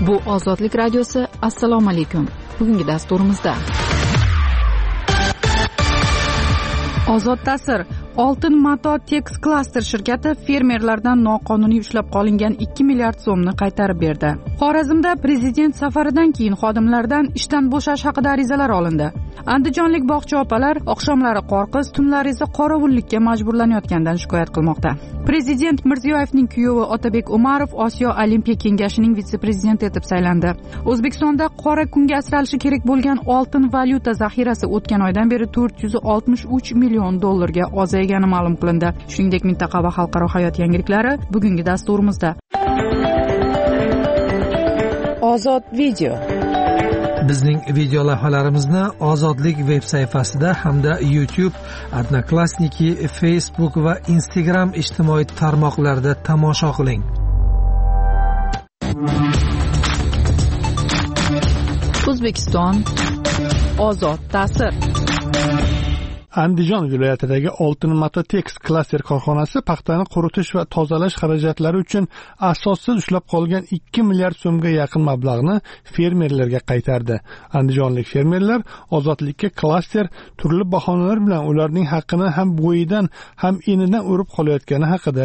Bu Ozodlik radiosi. Assalomu alaykum. Bugungi dasturimizda Ozod ta'sir. Oltin Mato Tex Cluster shirkati fermerlardan noqonuniy ushlab qolingan 2 milliard so'mni qaytarib berdi. Xorazmda prezident safaridan keyin xodimlardan ishdan bo'shash haqida arizalar olindi. Andijonlik bog'cha opalar oqshomlari qorqiz, tunlari esa qorovullikka majburlanayotgandan shikoyat qilmoqda. Prezident Mirziyoyevning kuyovi Otabek Umarov Osiyo Olimpiya kengashining vitse-prezidenti etib saylandi. O'zbekistonda qora kunga asralishi kerak bo'lgan oltin valyuta zaxirasi o'tgan oydan beri 463 million dollarga ozaygani ma'lum qilindi. Shuningdek, mintaqa va xalqaro hayot yangiliklari bugungi dasturimizda. Ozod video. Bizning video lavhalarimizni Ozodlik veb sayfasida hamda YouTube, Odnoklassniki, Facebook va Instagram ijtimoiy tarmoqlarida tomosha qiling. O'zbekiston ozod ta'sir. Andijon viloyatidagi Oltin Mato Tex klaster korxonasi paxtani quritish va tozalash xarajatlari uchun asossiz ushlab qolgan 2 milliard so'mga yaqin mablag'ni fermerlarga qaytardi. Andijonlik fermerlar ozodlikka klaster turli bahonalar bilan ularning haqqini ham bo'yidan ham enidan urib qolayotgani haqida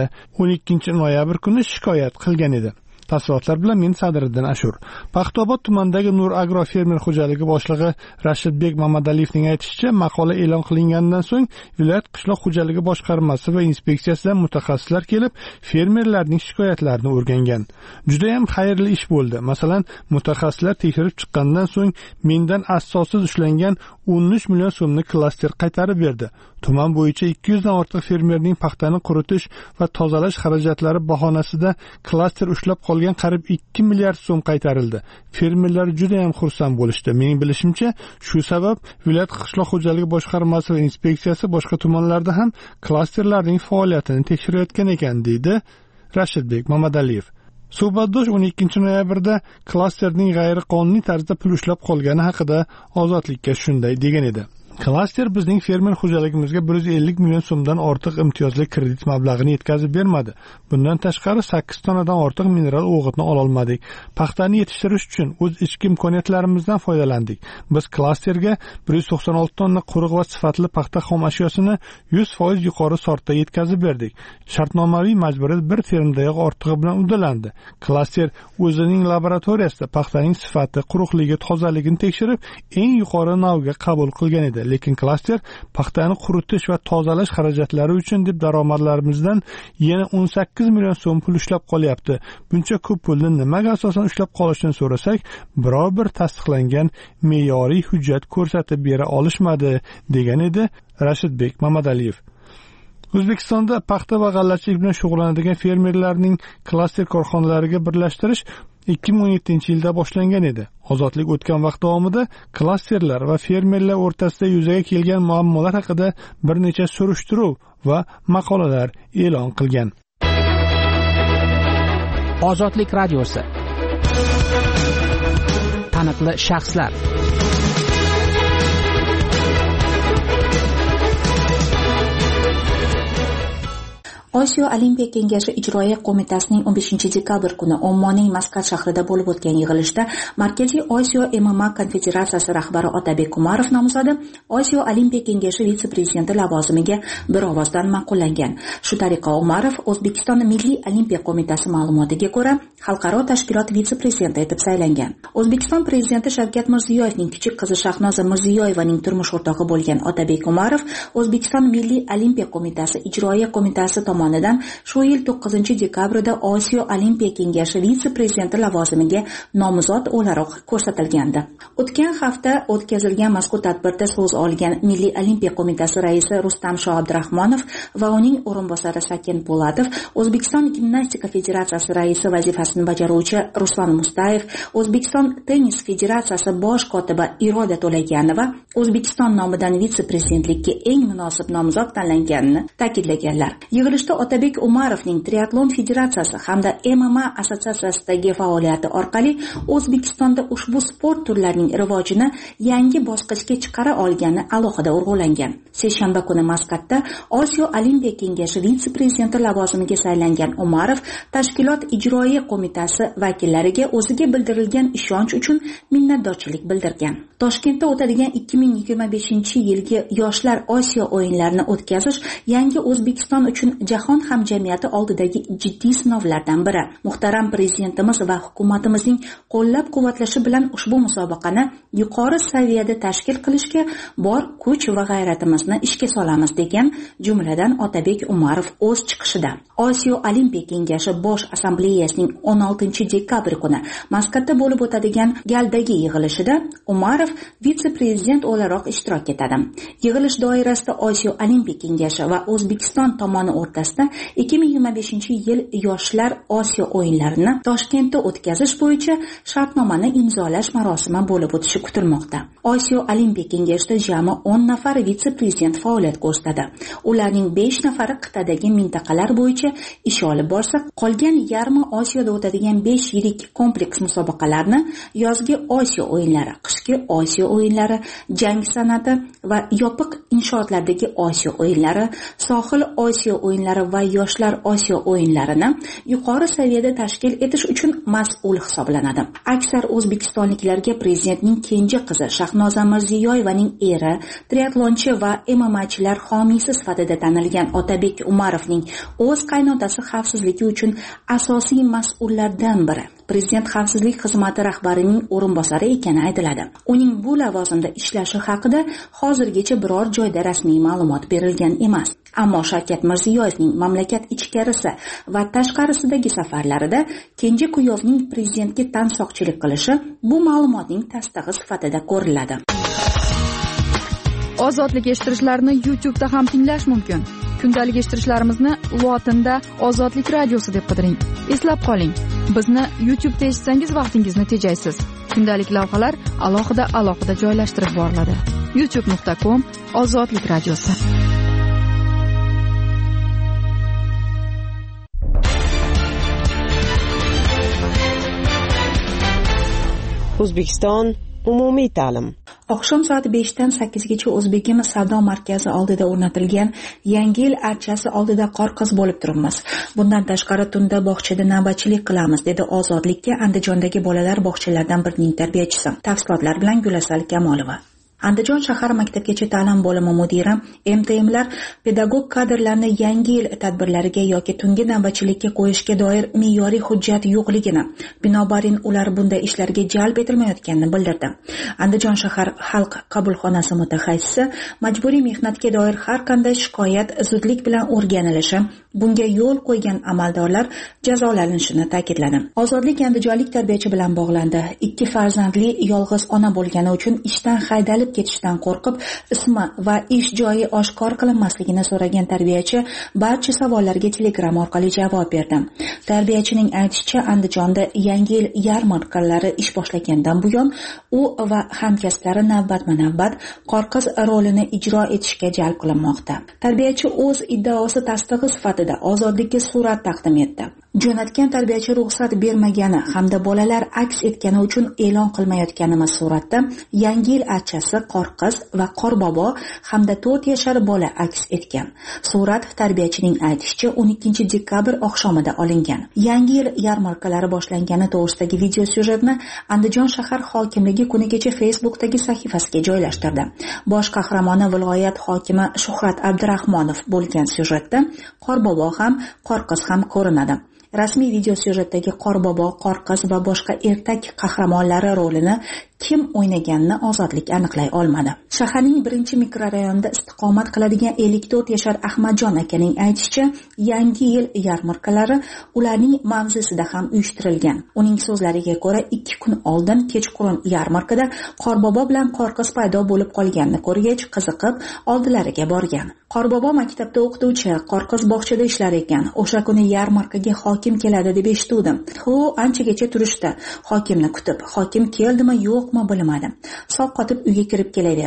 12 noyabr kuni shikoyat qilgan edi. Tafsilotlar bilan men Sadriddin Ashur. Paxtaobod tumanidagi Nur Agro fermer xo'jaligi boshlig'i Rashidbek Mamadaliyevning aytishicha, maqola e'lon qilingandan so'ng viloyat qishloq xo'jaligi boshqarmasi va inspeksiyasidan mutaxassislar kelib, fermerlarning shikoyatlarini o'rgangan. Juda ham xayrli ish bo'ldi. Masalan, mutaxassislar tekshirib chiqqandan so'ng mendan asossiz ushlangan 13 million so'mni klaster qaytarib berdi. Tuman bo'yicha 200 dan ortiq fermerning paxtani quritish va tozalash xarajatlari bahonasida klaster ushlab qolgan qariyb 2 milliard so'm qaytarildi. Fermerlar juda ham xursand bo'lishdi. Mening bilishimcha, shu sabab viloyat qishloq xo'jaligi boshqarmasi va inspeksiyasi boshqa tumanlarda ham klasterlarning faoliyatini tekshirayotgan ekan, deydi Rashidbek Mamadaliyev. Suhbatdosh 12 noyabrda klasterning g'ayriqonuniy tarzda pul ushlab qolgani haqida Ozodlikka shunday degan edi. Klaster bizning fermer xo'jaligimizga 150 million so'mdan ortiq imtiyozli kredit mablag'ini yetkazib bermadi. Bundan tashqari 8 tonadan ortiq mineral o'g'itni ola olmadik. Paxtani yetishtirish uchun o'z ichki imkoniyatlarimizdan foydalandik. Biz klasterga 196 tonna quruq va sifatli paxta xom ashyosini 100% yuqori sortda yetkazib berdik. Shartnomaviy majburiyat bir termdayoq ortig'i bilan uddalandi. Klaster o'zining laboratoriyasida paxtaning sifati, quruqligi, tozaligini tekshirib, eng yuqori navga qabul qilgan edi. Lekin klaster paxtani quritish va tozalash xarajatlari uchun deb daromadlarimizdan yana 18 million so'm pul ushlab qolyapti. Buncha ko'p pulni nimaga asosan ushlab qolishini so'rasak, biror bir tasdiqlangan me'yoriy hujjat ko'rsatib bera olishmadi, degan edi Rashidbek Mamadaliyev. O'zbekistonda paxta va g'allachilik bilan shug'ullanadigan fermerlarning klaster korxonalariga birlashtirish 2017-yilda boshlangan edi. Ozodlik o'tgan vaqt davomida klasterlar va fermerlar o'rtasida yuzaga kelgan muammolar haqida bir necha surishtiruv va maqolalar e'lon qilgan. Ozodlik radiosi. Taniqli shaxslar. Osiyo Olimpiya kengashi ijroiya qo'mitasining 15-dekabr kuni Ommonning Maskat shahrida bo'lib o'tgan yig'ilishda Markaziy Osiyo MMA konfederatsiyasi rahbari Otabek Umarov nomzodi Osiyo Olimpiya kengashi vitse-prezidenti lavozimiga bir ovozdan ma'qullangan. Shu tariqa Umarov O'zbekiston Milliy olimpiya qo'mitasi ma'lumotiga ko'ra xalqaro tashkilot vitse-prezidenti etib saylangan. O'zbekiston prezidenti Shavkat Mirziyoyevning kichik qizi Shahnoza Mirziyoyevaning turmush o'rtog'i bo'lgan Otabek Umarov O'zbekiston Milliy olimpiya qo'mitasi ijroiya qo'mitasi tomonidan shu yil 9-dekabrda Osiyo Olimpiya kengashi vitse-prezidenti lavozimiga nomzod o'laroq ko'rsatilgandi. O'tgan hafta o'tkazilgan mazkur tadbirda so'z olgan Milliy olimpiya qo'mitasi raisi Rustam Shoabdirahmonov va uning o'rinbosari Sakin Po'latov, O'zbekiston gimnastika federatsiyasi raisi vazifasini bajaruvchi Ruslan Mustayev, O'zbekiston tennis federatsiyasi bosh kotibi Iroda To'laganova O'zbekiston nomidan vitse-prezidentlikka eng munosib nomzod tanlanganini ta'kidlaganlar. Yig'ilishda Otabek Umarovning Triatlon federatsiyasi hamda MMA assotsiatsiyasidagi faoliyati orqali O'zbekistonda ushbu sport turlarining rivojini yangi bosqichga chiqara olgani alohida urg'ulangan. Seshanba kuni Maskatda Osiyo Olimpiya kengashi vitse-prezidenti lavozimiga saylangan Umarov tashkilot ijroiya qo'mitasi vakillariga o'ziga bildirilgan ishonch uchun minnatdorchilik bildirgan. Toshkentda o'tadigan 2025-yilgi Yoshlar Osiyo o'yinlarini o'tkazish yangi O'zbekiston uchun jahon hamjamiyati oldidagi jiddiy sinovlardan biri. Muhtaram prezidentimiz va hukumatimizning qo'llab-quvvatlashi bilan ushbu musobaqani yuqori saviyada tashkil qilishga bor kuch va g'ayratimizni ishga solamiz degan jumladan Otabek Umarov o'z chiqishida. Osiyo Olimpiya kengashi bosh assambleyasining 16-dekabr kuni Maskatda bo'lib o'tadigan galdagi yig'ilishida Umarov vitse-prezident o'laroq ishtirok etadi. Yig'ilish doirasida Osiyo Olimpiya kengashi va O'zbekiston tomoni o'rtasida 2025-yil Yoshlar Osiyo o'yinlarini Toshkentda o'tkazish bo'yicha shartnomani imzolash marosimi bo'lib o'tishi kutilmoqda. Osiyo Olimpiya kengashida jami 10 nafar vitse-prezident faoliyat ko'rsatadi. Ularning 5 nafari qit'adagi mintaqalar bo'yicha ish olib borsa, qolgan yarmi Osiyoda o'tadigan 5 yirik kompleks musobaqalarni yozgi Osiyo o'yinlari, qishki Osiyo o'yinlari, jang san'ati va yopiq inshootlardagi Osiyo o'yinlari, sohil Osiyo o'yinlari va yoshlar Osiyo o'yinlarini yuqori saviyada tashkil etish uchun mas'ul hisoblanadi. Aksar o'zbekistonliklarga prezidentning kenja qizi Shahnoza Mirziyoyevaning eri, triatlonchi va MMAchilar homiysi sifatida tanilgan Otabek Umarovning o'z qaynotasi xavfsizligi uchun asosiy mas'ullardan biri. Prezident xavfsizlik xizmati rahbarining o'rinbosari ekani aytiladi. Uning bu lavozimda ishlashi haqida hozirgacha biror joyda rasmiy ma'lumot berilgan emas. Ammo Shavkat Mirziyoyevning mamlakat ichkarisi va tashqarisidagi safarlarida kenja kuyovning prezidentga tansoqchilik qilishi bu ma'lumotning tasdig'i sifatida ko'riladi. Ozodlik eshittirishlarni YouTube'da ham tinglash mumkin. Kundalik eshittirishlarimizni lotinda Ozodlik radiosi deb qidiring. Eslab qoling, bizni YouTube'da eshitsangiz vaqtingizni tejaysiz. Kundalik lavhalar alohida joylashtirib boriladi. youtube.com/Ozodlik radiosi. O'zbekiston umumiy ta'lim. Oqshom soat 5 dan 8 gacha O'zbekimiz savdo markazi oldida o'rnatilgan Yangi yil archasi oldida qorqiz bo'lib turibmiz. Bundan tashqari tunda bog'chada navbatchilik qilamiz, dedi Ozodlikka Andijondagi bolalar bog'chalaridan birining tarbiyachisi. Tafsilotlar bilan Gulasal Kamolova. Andijon shahar maktabgacha ta'lim bo'limi mudiri MTMlar pedagog kadrlarni yangi yil tadbirlariga yoki tungi navbatchilikka qo'yishga doir me'yoriy hujjat yo'qligini, binobarin ular bunday ishlarga jalb etilmayotganini bildirdi. Andijon shahar xalq qabulxonasi mutaxassisi majburiy mehnatga doir har qanday shikoyat zudlik bilan o'rganilishi, bunga yo'l qo'ygan amaldorlar jazolanishini ta'kidladi. Ozodlik andijonlik tarbiyachi bilan bog'landi. 2 farzandli yolg'iz ona bo'lgani uchun ishdan haydalib ketishdan qo'rqib ismi va ish joyi oshkor qilinmasligini so'ragan tarbiyachi barcha savollarga Telegram orqali javob berdi. Tarbiyachining aytishicha, Andijonda Yangi yil yarmarkalari ish boshlagandan buyon u va hamkasblari navbatma-navbat qorqiz rolini ijro etishga jalb qilinmoqda. Tarbiyachi o'z iddaosi tasdig'i sifatida Ozodlikka surat taqdim etdi. Jo'natgan tarbiyachi ruxsat bermagani hamda bolalar aks etgani uchun e'lon qilmayotganimiz suratda Yangi yil archasi, qorqiz va qorbobo hamda 4 yashar bola aks etgan. Surat tarbiyachining aytishicha 12 dekabr oqshomida olingan. Yangi yil yarmarkalari boshlangani to'g'risidagi video syujetni Andijon shahar hokimligi kunigacha Facebook'dagi sahifasiga joylashtirdi. Bosh qahramoni viloyat hokimi Shuhrat Abdurahmonov bo'lgan syujetda qorbobo ham, qorqiz ham ko'rinadi. Rasmiy video syujetdagi qorbobo, qorqiz va boshqa ertak qahramonlari rolini kim o'ynaganini Ozodlik aniqlay olmadi. Shaharning 1-mikrorayonida istiqomat qiladigan 54 yashar Ahmadjon akaning aytishicha, Yangi yil yarmarkalari ularning mavzusida ham uyushtirilgan. Uning so'zlariga ko'ra, 2 kun oldin kechqurun yarmarkada qorbobo bilan qorqiz paydo bo'lib qolganini ko'rgach, qiziqib oldilariga borgan. Qorbobo maktabda o'qituvchi, qorqiz bog'chada ishlar ekan. O'sha kuni yarmarkaga hokim keladi deb eshitdim. Anchagacha turishdi. Hokimni kutib, hokim keldimi yo'qmi bilmadim. Soq qotib uyga kirib kelaverdim.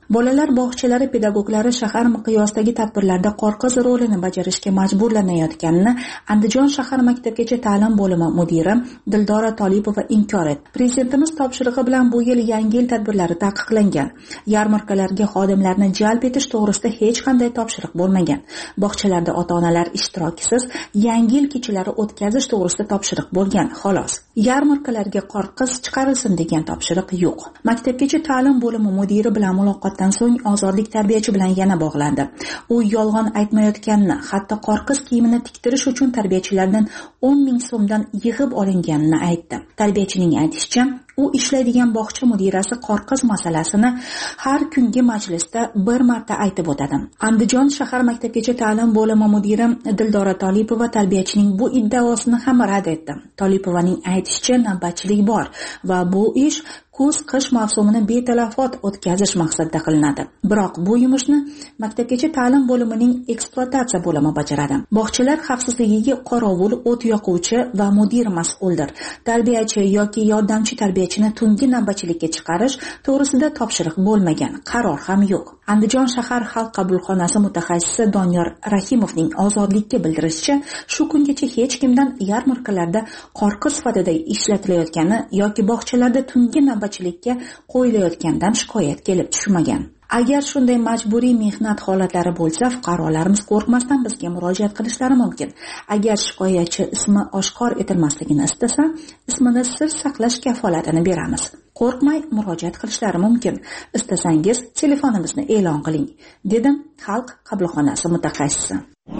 Bolalar bog'chalari pedagoglari shahar miqyosidagi tadbirlarda qorqiz rolini bajarishga majburlanayotganini Andijon shahar maktabgacha ta'lim bo'limi mudiri Dildora Tolipova inkor etdi. Prezidentimiz topshirig'i bilan bu yil yangi yil tadbirlari taqiqlangan. Yarmarkalarga xodimlarni jalb etish to'g'risida hech qanday topshiriq bo'lmagan. Bog'chalarda ota-onalar ishtirokisiz yangi yil kechalari o'tkazish to'g'risida topshiriq bo'lgan, xolos. Yarmarkalarga qorqiz chiqarilsin degan topshiriq yo'q. Maktabgacha ta'lim bo'limi mudiri bilan muloqotdan so'ng ozodlik tarbiyachi bilan yana bog'landi. U yolg'on aytmayotganini, hatto qorqiz kiyimini tiktirish uchun tarbiyachilardan 10 ming so'mdan yig'ib olinganini aytdi. Tarbiyachining aytishicha, u ishlaydigan bog'cha mudirasi qorqiz masalasini har kungi majlisda bir marta aytib o'tadi. Andijon shahar maktabgacha ta'lim bo'limi mudiri Dildora Tolipova tarbiyachining bu iddaosini ham rad etdi. Tolipovaning aytishicha, navbatchilik bor va bu ish kuz-qish mavsumini betalafot o'tkazish maqsadida qilinadi. Biroq bu yumushni maktabgacha ta'lim bo'limining ekspluatatsiya bo'limi bajaradi. Bog'chalar xavfsizligiga qorovul, o't yoquvchi va mudir mas'uldir. Tarbiyachi yoki yordamchi tarbiyachini tungi navbatchilikka chiqarish to'g'risida topshiriq bo'lmagan, qaror ham yo'q. Andijon shahar xalq qabulxonasi mutaxassisi Doniyor Rahimovning ozodlikka bildirishicha, shu kungacha hech kimdan yarmarkalarda qorqiz sifatida ishlatilayotgani yoki bog'chalarda tungi navbatchilikka qo'yilayotgandan shikoyat kelib tushmagan. Agar shunday majburiy mehnat holatlari bo'lsa, fuqarolarimiz qo'rqmasdan bizga murojaat qilishlari mumkin. Agar shikoyatchi ismi oshkor etilmasligini istasa, ismini sir saqlash kafolatini beramiz. Qo'rqmay murojaat qilishlari mumkin. Istasangiz telefonimizni e'lon qiling, dedim xalq qabulxonasi mutaxassisi.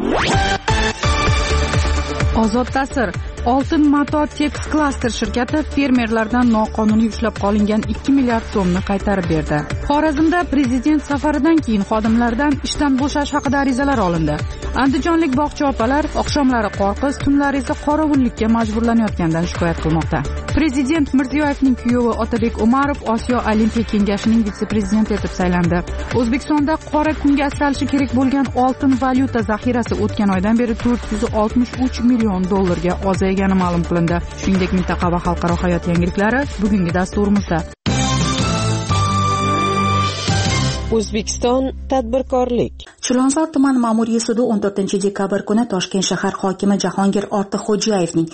Ozod ta'sir. Oltin mato Tex Cluster shirkati fermerlardan noqonuniy ushlab qolingan 2 milliard so'mni qaytarib berdi. Xorazmda prezident safaridan keyin xodimlardan ishdan bo'shash haqida arizalar olindi. Andijonlik bog'cha opalar oqshomlari qorqiz, tunlari esa qorovullikka majburlanayotgandan shikoyat qilmoqda. Prezident Mirziyoyevning kuyovi Otabek Umarov Osiyo Olimpiya kengashining vitse-prezidenti etib saylandi. O'zbekistonda qora kunga asralishi kerak bo'lgan oltin valyuta zaxirasi o'tgan oydan beri 463 million dollarga ozaygani ma'lum qilindi. Shuningdek, mintaqa va xalqaro hayot yangiliklari bugungi dasturimizda. O'zbekiston tadbirkorlik. Chilonzor tuman ma'muriy sudi 14-dekabr kuni Toshkent shahar hokimi Jahongir Ortiqxo'jayevning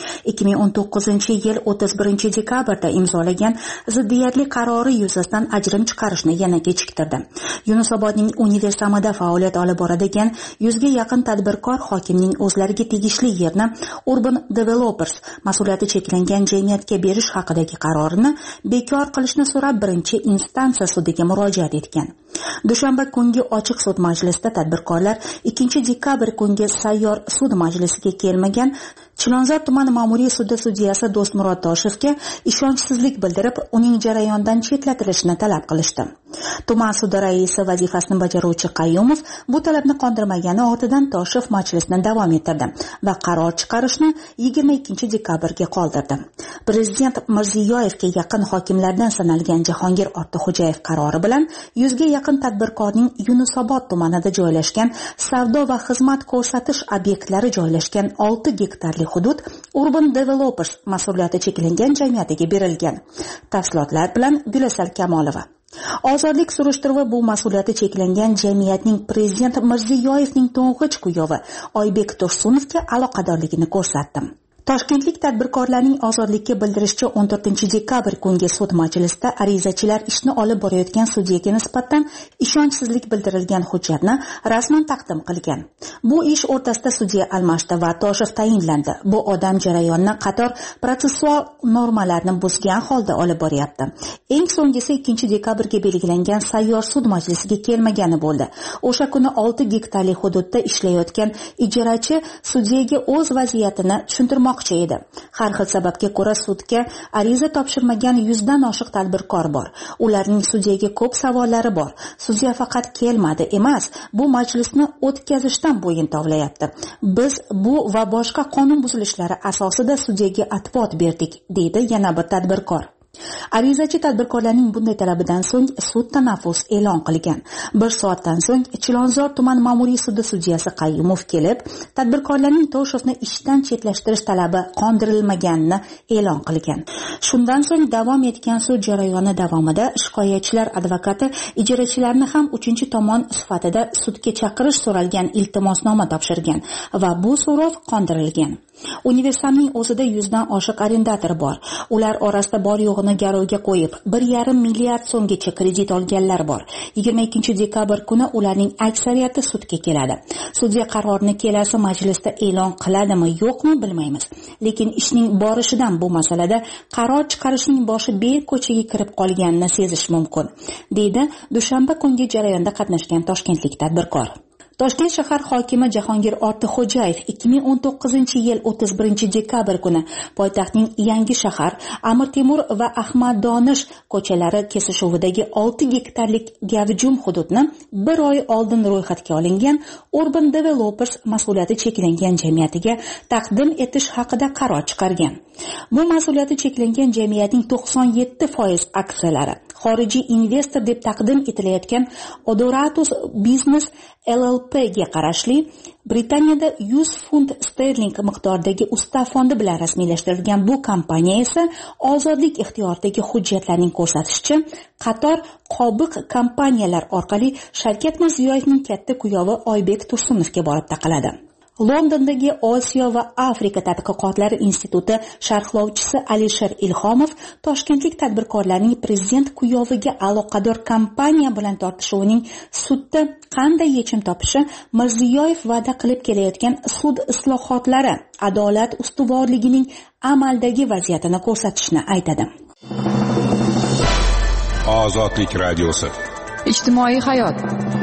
2019-yil 31-dekabrda imzolagan ziddiyatli qarori yuzasidan ajrim chiqarishni yana kechiktirdi. Yunusobodning universiamida faoliyat olib boradigan 100 ga yaqin tadbirkor hokimning o'zlariga tegishli yerni Urban Developers mas'uliyati cheklangan jamiyatga berish haqidagi qarorini bekor qilishni so'rab birinchi instansiya sudiga murojaat etgan. Dushanba kungi ochiq sud majlisida tadbirkorlar 2-dekabr kungi sayyor sud majlisiga kelmagan Chilonzor tuman ma'muriy sudi sudyasi Do'stmurod Toshevga ishonchsizlik bildirib, uning jarayondan chetlatilishini talab qilishdi. Tuman sudi raisi vazifasini bajaruvchi Qayyumov bu talabni qondirmagani ortidan Toshev majlisni davom ettirdi va qaror chiqarishni 22-dekabrga qoldirdi. Prezident Mirziyoyevga yaqin hokimlardan sanalgan Jahongir Ortiqxo'jayev qarori bilan 100 ga yaqin tadbirkorning Yunusobod tumanida joylashgan savdo va xizmat ko'rsatish obyektlari joylashgan 6 gektarli hudud Urban Developers mas'uliyati cheklangan jamiyatiga berilgan. Tafsilotlar bilan Gulasal Kamolova. Ozodlik surishtiruvi bu mas'uliyati cheklangan jamiyatning prezident Mirziyoyevning to'ng'ich kuyovi Oybek Tursunovga aloqadorligini ko'rsatdi. Toshkentlik tadbirkorlarning ozodlikka bildirishicha 14-dekabr kungi sud majlisida arizachilar ishni olib borayotgan sudyaga nisbatan ishonchsizlik bildirilgan hujjatni rasman taqdim qilgan. Bu ish o'rtasida sudya almashdi va Toshev tayinlandi. Bu odam jarayonni qator protsessual normalarni buzgan holda olib boryapti. Eng so'nggisi 2-dekabrga belgilangan sayyor sud majlisiga kelmagani bo'ldi. O'sha kuni 6 gektarli hududda ishlayotgan ijarachi sudyaga o'z vaziyatini tushuntirmoqchi edi. Har xil sababga ko'ra sudga ariza topshirmagan 100 dan oshiq tadbirkor bor. Ularning sudyaga ko'p savollari bor. Sudya faqat kelmadi emas, bu majlisni o'tkazishdan bo'yin tovlayapti. Biz bu va boshqa qonun buzilishlari asosida sudyaga atibot berdik, deydi yana bir tadbirkor. Arizachi tadbirkorlarning bunday talabidan so'ng sud tanaffus e'lon qilgan. 1 soatdan so'ng Chilonzor tuman ma'muriy sudi sudyasi Qayyumov kelib, tadbirkorlarning To'shevni ishdan chetlashtirish talabi qondirilmaganini e'lon qilgan. Shundan so'ng davom etgan sud jarayoni davomida shikoyatchilar advokati ijrochilarni ham 3-tomon sifatida sudga chaqirish so'ralgan iltimosnoma topshirgan va bu so'rov qondirilgan. Universalning o'zida 100 dan oshiq arrendator bor. Ular orasida bor yo'g'ini garovga qo'yib 1,5 milliard so'mgacha kredit olganlar bor. 22 dekabr kuni ularning aksariyati sudga keladi. Sudya qarorni kelasi majlisda e'lon qiladimi, yo'qmi bilmaymiz. Lekin ishning borishidan bu masalada qaror chiqarishning boshi ko'chaga kirib qolganini sezish mumkin, deydi dushanba kungi jarayonda qatnashgan toshkentlik tadbirkor. Toshkent shahar hokimi Jahongir Ortiqxo'jayev 2019-yil 31-dekabr kuni poytaxtning Yangi shahar, Amir Temur va Ahmad Donish ko'chalari kesishuvidagi 6 gektarlik gavjum hududni 1 oy oldin ro'yxatga olingan Urban Developers mas'uliyati cheklangan jamiyatiga taqdim etish haqida qaror chiqargan. Bu mas'uliyati cheklangan jamiyatning 97% aksiyalari xorijiy investor deb taqdim etilayotgan Odoratus Business LLP ga qarashli Britaniyada 100 funt sterling miqdoridagi ustav fondi bilan rasmiylashtirilgan bu kompaniya esa ozodlik ixtiyoridagi hujjatlarning ko'rsatishicha qator qobiq kompaniyalar orqali Shavkat Mirziyoyevning katta kuyovi Oybek Tursunovga borib taqaladi. Londondagi Osiyo va Afrika tadqiqotlari instituti sharhlovchisi Alisher Ilhomov toshkentlik tadbirkorlarning prezident kuyoviga aloqador kompaniya bilan tortishuvining sudda qanday yechim topishi Mirziyoyev va'da qilib kelayotgan sud islohotlari adolat ustuvorligining amaldagi vaziyatini ko'rsatishini aytadi. Ozodlik radiosi. Ijtimoiy hayot.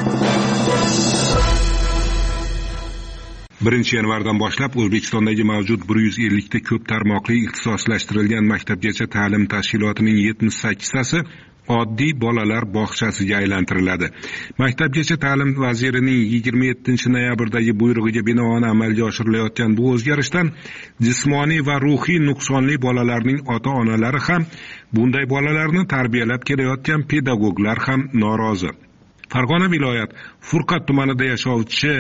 1 yanvardan boshlab O'zbekistondagi mavjud 150 ta ko'p tarmoqli ixtisoslashtirilgan maktabgacha ta'lim tashkilotining 78 tasi oddiy bolalar bog'chasiga aylantiriladi. Maktabgacha ta'lim vazirining 27-noyabrdagi buyrug'iga binoan amalga oshirilayotgan bu o'zgarishdan jismoniy va ruhiy nuqsonli bolalarning ota-onalari ham, bunday bolalarni tarbiyalab kelayotgan pedagoglar ham norozi. Farg'ona viloyat Furqat tumanida yashovchi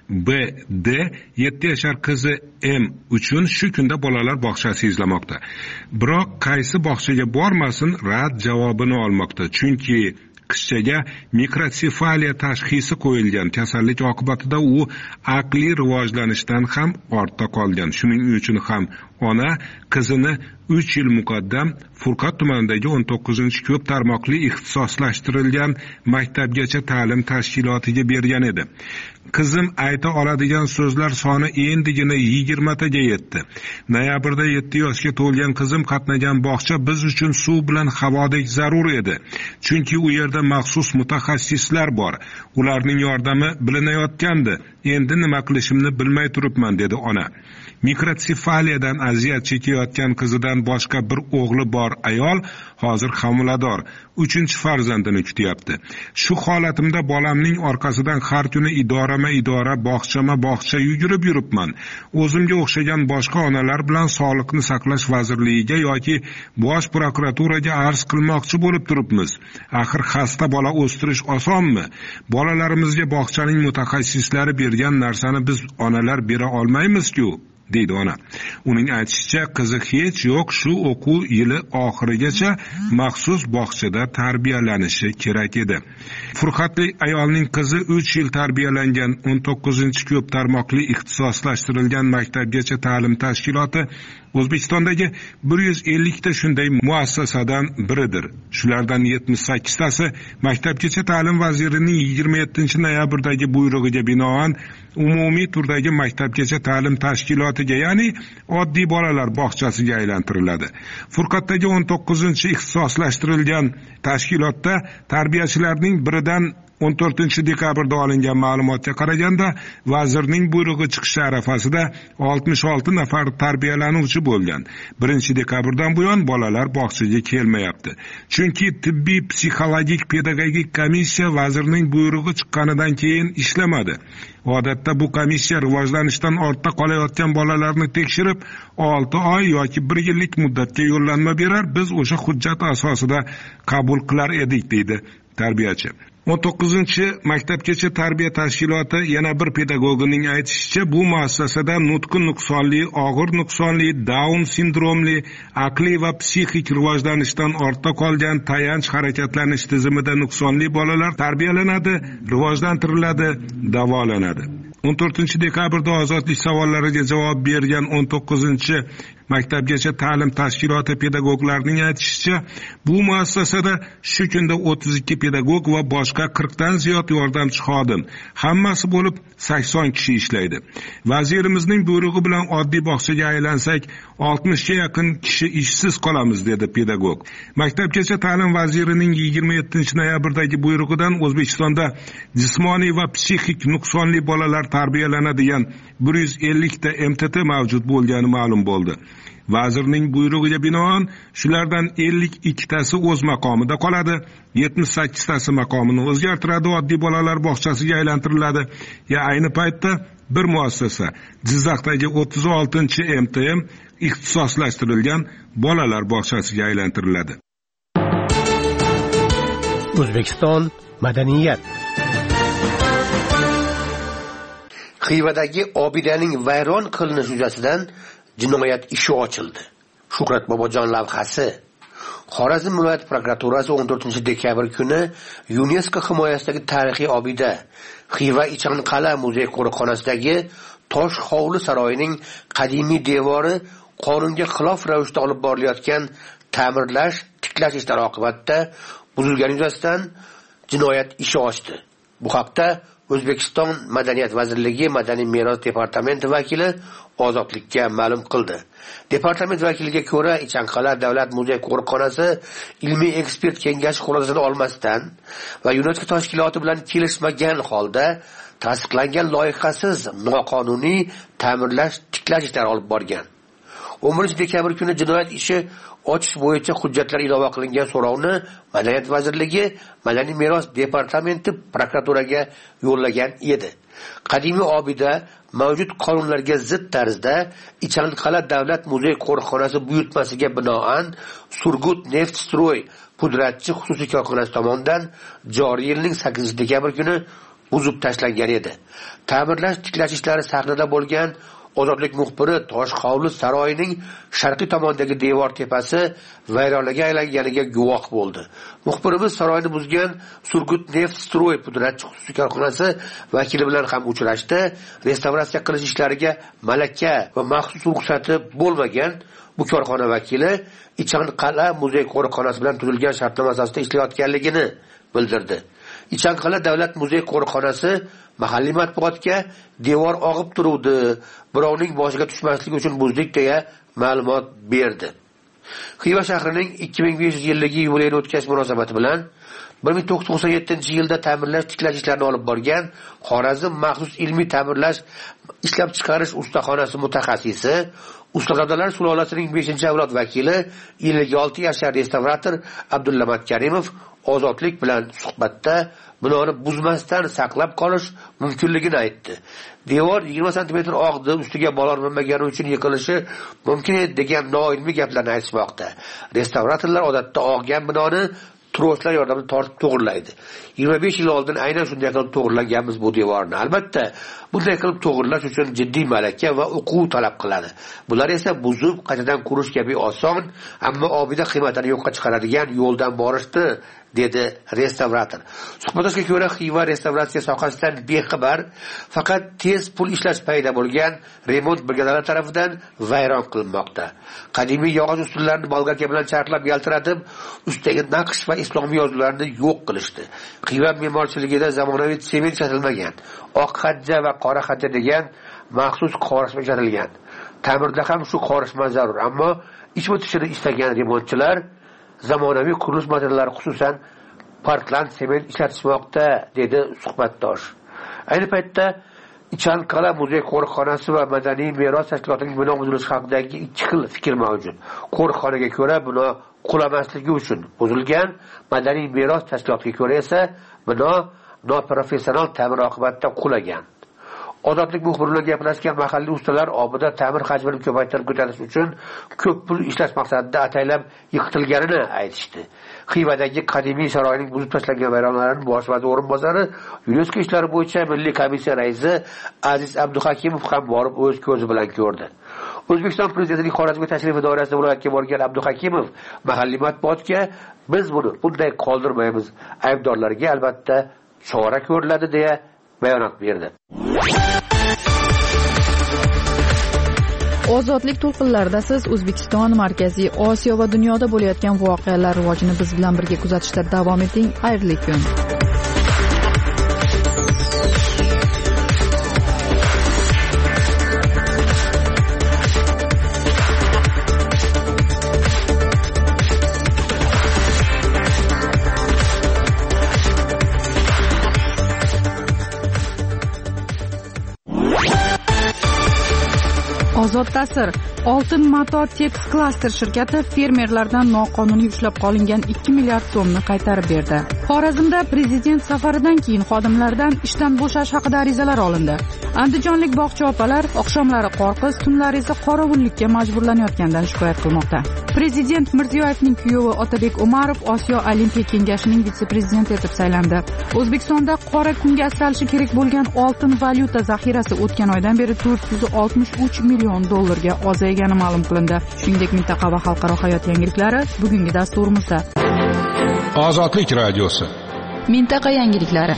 B.D. 7 yashar qizi M uchun shu kunda bolalar bog'chasi izlamoqda. Biroq qaysi bog'chaga bormasin rad javobini olmoqda. Chunki qizchaga mikrosefaliya tashxisi qo'yilgan. Kasallik oqibatida u aqliy rivojlanishdan ham ortda qolgan. Shuning uchun ham ona qizini 3 yil muqaddam Furqat tumanidagi 19-ko'p tarmoqli ixtisoslashtirilgan maktabgacha ta'lim tashkilotiga bergan edi. Qizim ayta oladigan so'zlar soni endigina 20 taga yetdi. Noyabrda 7 yoshga to'lgan qizim qatnagan bog'cha biz uchun suv bilan havodek zarur edi. Chunki u yerda maxsus mutaxassislar bor. Ularning yordami bilinayotgandi. Endi nima qilishimni bilmay turibman, dedi ona. Mikrosefaliyadan aziyat chekayotgan qizidan boshqa bir o'g'li bor ayol hozir homilador, 3-farzandini kutyapti. Shu holatimda bolamning orqasidan har kuni idora bog'cha yugurib yuribman. O'zimga o'xshagan boshqa onalar bilan Sog'liqni saqlash vazirligiga yoki bosh prokuraturaga arz qilmoqchi bo'lib turibmiz. Axir xasta bola o'stirish osonmi? Bolalarimizga bog'chaning mutaxassislari bergan narsani biz onalar bera olmaymiz-ku, deydi ona. Uning aytishicha, qizi hech yo'q shu o'quv yili oxirigacha maxsus bog'chada tarbiyalanishi kerak edi. Furqatli ayolning qizi 3 yil tarbiyalangan 19-ko'p tarmoqli ixtisoslashtirilgan maktabgacha ta'lim tashkiloti O'zbekistondagi 150 ta shunday muassasadan biridir. Shulardan 78 tasi maktabgacha ta'lim vazirining 27-noyabrdagi buyrug'iga binoan umumiy turdagi maktabgacha ta'lim tashkilotiga, ya'ni oddiy bolalar bog'chasiga aylantiriladi. Furqatdagi 19-ixtisoslashtirilgan tashkilotda tarbiyachilarning biridan 14-dekabrda olingan ma'lumotga qaraganda, vazirning buyrug'i chiqishi arafasida 66 nafar tarbiyalanuvchi bo'lgan. 1-dekabrdan buyon bolalar bog'chaga kelmayapti. Chunki tibbiy, psixologik, pedagogik komissiya vazirning buyrug'i chiqqanidan keyin ishlamadi. Odatda bu komissiya rivojlanishdan ortda qolayotgan bolalarni tekshirib, 6 oy yoki 1 yillik muddatga yo'llanma berar, biz o'sha hujjat asosida qabul qilar edik, deydi tarbiyachi. 19-maktabgacha tarbiya tashkiloti yana bir pedagogining aytishicha, bu muassasada nutqi nuqsonli, og'ir nuqsonli, Down sindromli, aqliy va psixik rivojlanishdan ortda qolgan, tayanch harakatlanish tizimida nuqsonli bolalar tarbiyalanadi, rivojlantiriladi, davolanadi. 14-dekabrda ozodlik savollariga javob bergan 19-maktabgacha ta'lim tashkiloti pedagoglarining aytishicha, bu muassasada shu kunda 32 pedagog va boshqa 40 dan ziyod yordamchi xodim, hammasi bo'lib 80 kishi ishlaydi. Vazirimizning buyrug'i bilan oddiy bog'chaga aylansak, 60 ga yaqin kishi ishsiz qolamiz, dedi pedagog. Maktabgacha ta'lim vazirining 27-noyabrdagi buyrug'idan O'zbekistonda jismoniy va psixik nuqsonli bolalar tarbiyalanadigan 150 ta MTT mavjud bo'lgani ma'lum bo'ldi. Vazirning buyrug'iga binoan shulardan 52 tasi o'z maqomida qoladi, 78 tasi maqomini o'zgartiradi, oddiy bolalar bog'chasiga aylantiriladi. Ayni paytda bir muassasa Jizzaxdagi 36-MTM ixtisoslashtirilgan bolalar bog'chasiga aylantiriladi. O'zbekiston madaniyat. Xivadagi obidaning vayron qilinishi yuzasidan jinoyat ishi ochildi. Shuhrat Bobojon lavhasi. Xorazm viloyat prokuraturasi 14-dekabr kuni UNESCO himoyasidagi tarixiy obida Xiva Ichanqal'a muzey qo'riqxonasidagi Tosh hovli saroyining qadimiy devori qonunga xilof ravishda olib borilayotgan ta'mirlash, tiklash ishlari oqibatida buzilgani yuzasidan jinoyat ishi ochdi. Bu haqda O'zbekiston Madaniyat vazirligi Madaniy meros departamenti vakili Ozodlikka ma'lum qildi. Departament vakiliga ko'ra, Ichanqal'a davlat muzey qo'riqxonasi ilmiy ekspert kengashi xulosasini olmasdan va UNESCO tashkiloti bilan kelishmagan holda tasdiqlangan loyihasiz noqonuniy ta'mirlash, tiklash ishlari olib borgan. 11-dekabr kuni jinoyat ishi ochish bo'yicha hujjatlar ilova qilingan so'rovni Madaniyat vazirligi Madaniy meros departamenti prokuraturaga yo'llagan edi. Qadimiy obida mavjud qonunlarga zid tarzda Ichanqal'a davlat muzey qo'riqxonasi buyurtmasiga binoan Surgut Neftstroy pudratchi xususiy korxonasi tomonidan joriy yilning 8-dekabr kuni buzib tashlangan edi. Ta'mirlash, tiklash ishlari sahnada bo'lgan Ozodlik muxbiri Tosh hovli saroyining sharqiy tomondagi devor tepasi vayronaga aylanganiga guvoh bo'ldi. Muxbirimiz saroyni buzgan Surgut Neftstroy pudratchi xususiy korxonasi vakili bilan ham uchrashdi. Restavratsiya qilish ishlariga malaka va maxsus ruxsati bo'lmagan bu korxona vakili Ichanqal'a muzey qo'riqxonasi bilan tuzilgan shartnoma asosida ishlayotganligini bildirdi. Ichanqal'a davlat muzey qo'riqxonasi mahalliy matbuotga devor og'ib turuvdi, birovning boshiga tushmasligi uchun buzdik deya ma'lumot berdi. Xiva shahrining 2500 yilligi yubileyini o'tkazish munosabati bilan 1997-yilda ta'mirlash, tiklash ishlarini olib borgan Xorazm maxsus ilmiy ta'mirlash ishlab chiqarish ustaxonasi mutaxassisi, Ustaqodalar sulolasining 5-avlod vakili, 56 yashar restavrator Abdullamat Karimov Ozodlik bilan suhbatda binoni buzmasdan saqlab qolish mumkinligini aytdi. Devor 20 sm og'di, ustiga bola minmagani uchun yiqilishi mumkin degan noilmiy gaplarni aytishmoqda. Restavratorlar odatda og'gan binoni troslar yordamida tortib to'g'irlaydi. 25 yil oldin aynan shunday qilib to'g'irlaganmiz bu devorni. Albatta, bunday qilib to'g'irlash uchun jiddiy malaka va o'quv talab qiladi. Bular esa buzib, qaytadan qurish kabi oson, ammo obida qiymatini yo'qqa chiqaradigan yo'ldan borishdi, dedi restavrator. Suhbatga ko'ra, Xiva restavratsiya sohasidan bexabar, faqat tez pul ishlash payida bo'lgan remont brigadalari tomonidan vayron qilinmoqda. Qadimiy yog'och ustunlarni bolgarka bilan charxlab yaltiratib, ustidagi naqsh va islomiy yozuvlarni yo'q qilishdi. Xiva me'morchiligida zamonaviy sement ishlatilmagan, oq xajja va qora xajja degan maxsus qorishma ishlatilgan. Ta'mirda ham shu qorishma zarur, ammo ish o'tishini istagan remontchilar zamonaviy qurilish materiallari, xususan Portland sement ishlatishmoqda, dedi suhbatdosh. Ayni paytda Ichanqala muzey qo'riqxonasi va madaniy meros tashkilotining bino buzilishi haqidagi ikki xil fikr mavjud. Qo'riqxonaga ko'ra bino qulamasligi uchun buzilgan, madaniy meros tashkilotiga ko'ra esa bino noprofessional ta'mir oqibatida qulagan. Ozodlik muxbiri bilan gaplashgan mahalliy ustalar obida ta'mir hajmini ko'paytirib ko'tarish uchun ko'p pul ishlash maqsadida ataylab yiqitilganini aytishdi. Xivadagi qadimiy saroyning buzib tashlangan vayronalarining bosh vazir o'rinbosari, UNESCO ishlari bo'yicha milliy komissiya raisi Aziz Abduhakimov ham borib o'z ko'zi bilan ko'rdi. O'zbekiston prezidentining Xorazmga tashrifi doirasida viloyatga borgan Abduhakimov mahalliy matbuotga biz buni bunday qoldirmaymiz, aybdorlarga albatta chora ko'riladi deya bayonot berdi. Ozodlik to'lqinlarida siz O'zbekiston, Markaziy Osiyo va dunyoda bo'layotgan voqealar rivojini biz bilan birga kuzatishda davom eting. Xayrli kun. Ozod ta'sir. Oltin mato Tex Cluster shirkati fermerlardan noqonuniy ushlab qolingan 2 milliard so'mni qaytarib berdi. Xorazmda prezident safaridan keyin xodimlardan ishdan bo'shash haqida arizalar olindi. Andijonlik bog'cha opalar oqshomlari qorqiz, tunlari esa qorovullikka majburlanayotgandan shikoyat qilmoqda. Prezident Mirziyoyevning kuyovi Otabek Umarov Osiyo Olimpiya kengashining vitse-prezidenti etib saylandi. O'zbekistonda qora kunga asralishi kerak bo'lgan oltin valyuta zaxirasi o'tgan oydan beri 463 million dollarga ozaygani ma'lum qilindi. Shuningdek, mintaqa va xalqaro hayot yangiliklari bugungi dasturimizda. Ozodlik radiosi. Mintaqa yangiliklari.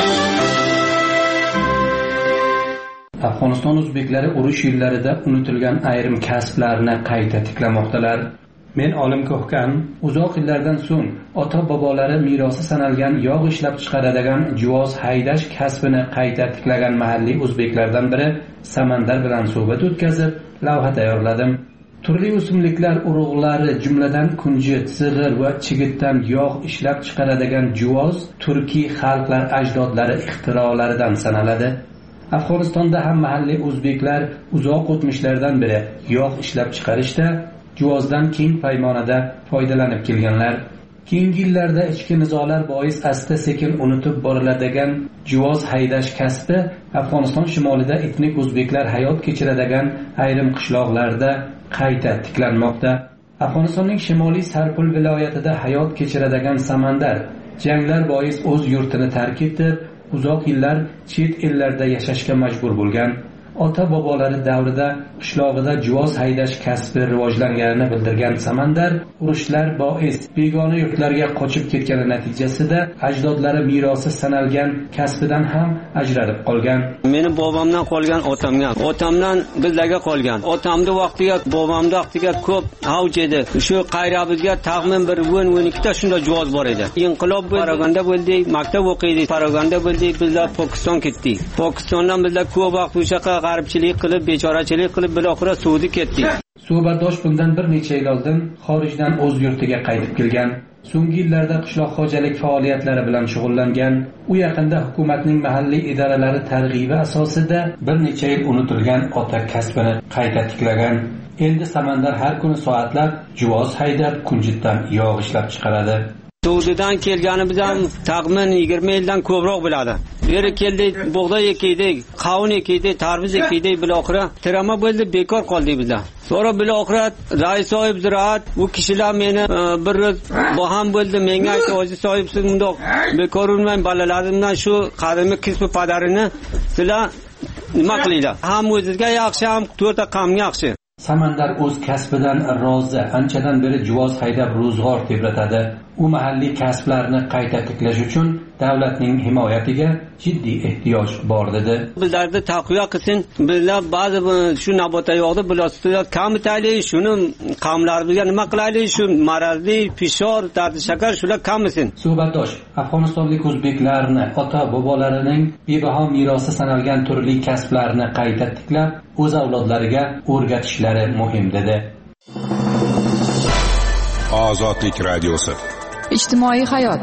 Afg'oniston o'zbeklari urush yillarida unutilgan ayrim kasblarni qayta tiklamoqdalar. Men Olim Ko'hkan uzoq yillardan so'ng ota-bobolari merosi sanalgan yog' ishlab chiqaradigan juvoz haydash kasbini qayta tiklagan mahalliy o'zbeklardan biri Samandar bilan suhbat o'tkazib, lavha tayyorladim. Turli o'simliklar urug'lari, jumladan kunjut, zig'ir va chigitdan yog' ishlab chiqaradigan juvoz turkiy xalqlar ajdodlari ixtirolaridan sanaladi. Afg'onistonda ham mahalliy o'zbeklar uzoq o'tmishlardan beri yog' ishlab chiqarishda juvozdan keng paymonada foydalanib kelganlar. Keyingi yillarda ichki nizolar bois asta-sekin unutib boriladigan juvoz haydash kasbi Afg'oniston shimolida etnik o'zbeklar hayot kechiradigan ayrim qishloqlarda qayta tiklanmoqda. Afg'onistonning shimoliy Sarpul viloyatida hayot kechiradigan Samandar janglar bois o'z yurtini tark etib, uzoq yillar chet ellarda yashashga majbur bo'lgan. Ota-bobolari davrida qishlog'ida juvoz haydash kasbi rivojlanganini bildirgan Samandar urushlar bois begona yurtlarga qochib ketgani natijasida ajdodlari merosi sanalgan kasbidan ham ajralib qolgan. Meni bobomdan qolgan otamdan bizlarga qolgan. Otamning vaqtiga, bobomning vaqtiga ko'p avj edi. Shu qayrabizga taxmin bir 12 ta shunda juvoz bor edi. Inqilob Paraganda bo'ldik, maktab o'qiydik. Paraganda bo'ldik, bizlar Pokiston ketdik. Pokistondan bizlar ko'p vaqt o'sha g'arbchilik qilib, bechorachilik qilib, biroqra suvdi ketdik. Suhbatdosh bundan bir necha yil oldin xorijdan o'z yurtiga qaytib kelgan. So'nggi yillarda qishloq xo'jalik faoliyatlari bilan shug'ullangan. U yaqinda hukumatning mahalliy idoralari targ'ibi asosida bir necha yil unutilgan ota kasbini qayta tiklagan. Endi Samandar har kuni soatlab juvoz haydab, kunjutdan yog' ishlab chiqaradi. Saudiyadan kelganimiz ham taxmin 20 yildan ko'proq bo'ladi. Beri keldik, bug'doy ekdik, qavun ekdik, tarvuz ekdik, biloqra tirama bo'ldi, bekor qoldik bizlar. Sonra biloqra rais sohib ziroat, bu kishilar meni bir ro'z bu ham bo'ldi, menga aytdi, "Oziz sohib, siz bundoq bekor bo'lmang, bolalarimdan shu qadimiy kasb padarini sizlar nima qilinglar? Ham o'zingizga yaxshi, ham to'rtta qavmga yaxshi." Samandar o'z kasbidan rozi, anchadan beri juvoz haydab ro'zg'or tebratadi. U mahalliy kasblarni qayta tiklash uchun davlatning himoyatiga jiddiy ehtiyoj bor dedi. Bizlarda taqviyo qilsin, bizlar ba'zi shu nabota yo'qdi, bilasiz, kamitali shuni qavmlarimizga nima qilaylik, shu marazli, pishor, dardi shakar shular kammisin. Suhbatdosh afg'onistonlik o'zbeklarni ota-bobolarining bebaho merosi sanalgan turli kasblarni qayta tiklab, o'z avlodlariga o'rgatishlari muhim dedi. Ozodlik radiosi. ijtimoiy hayot.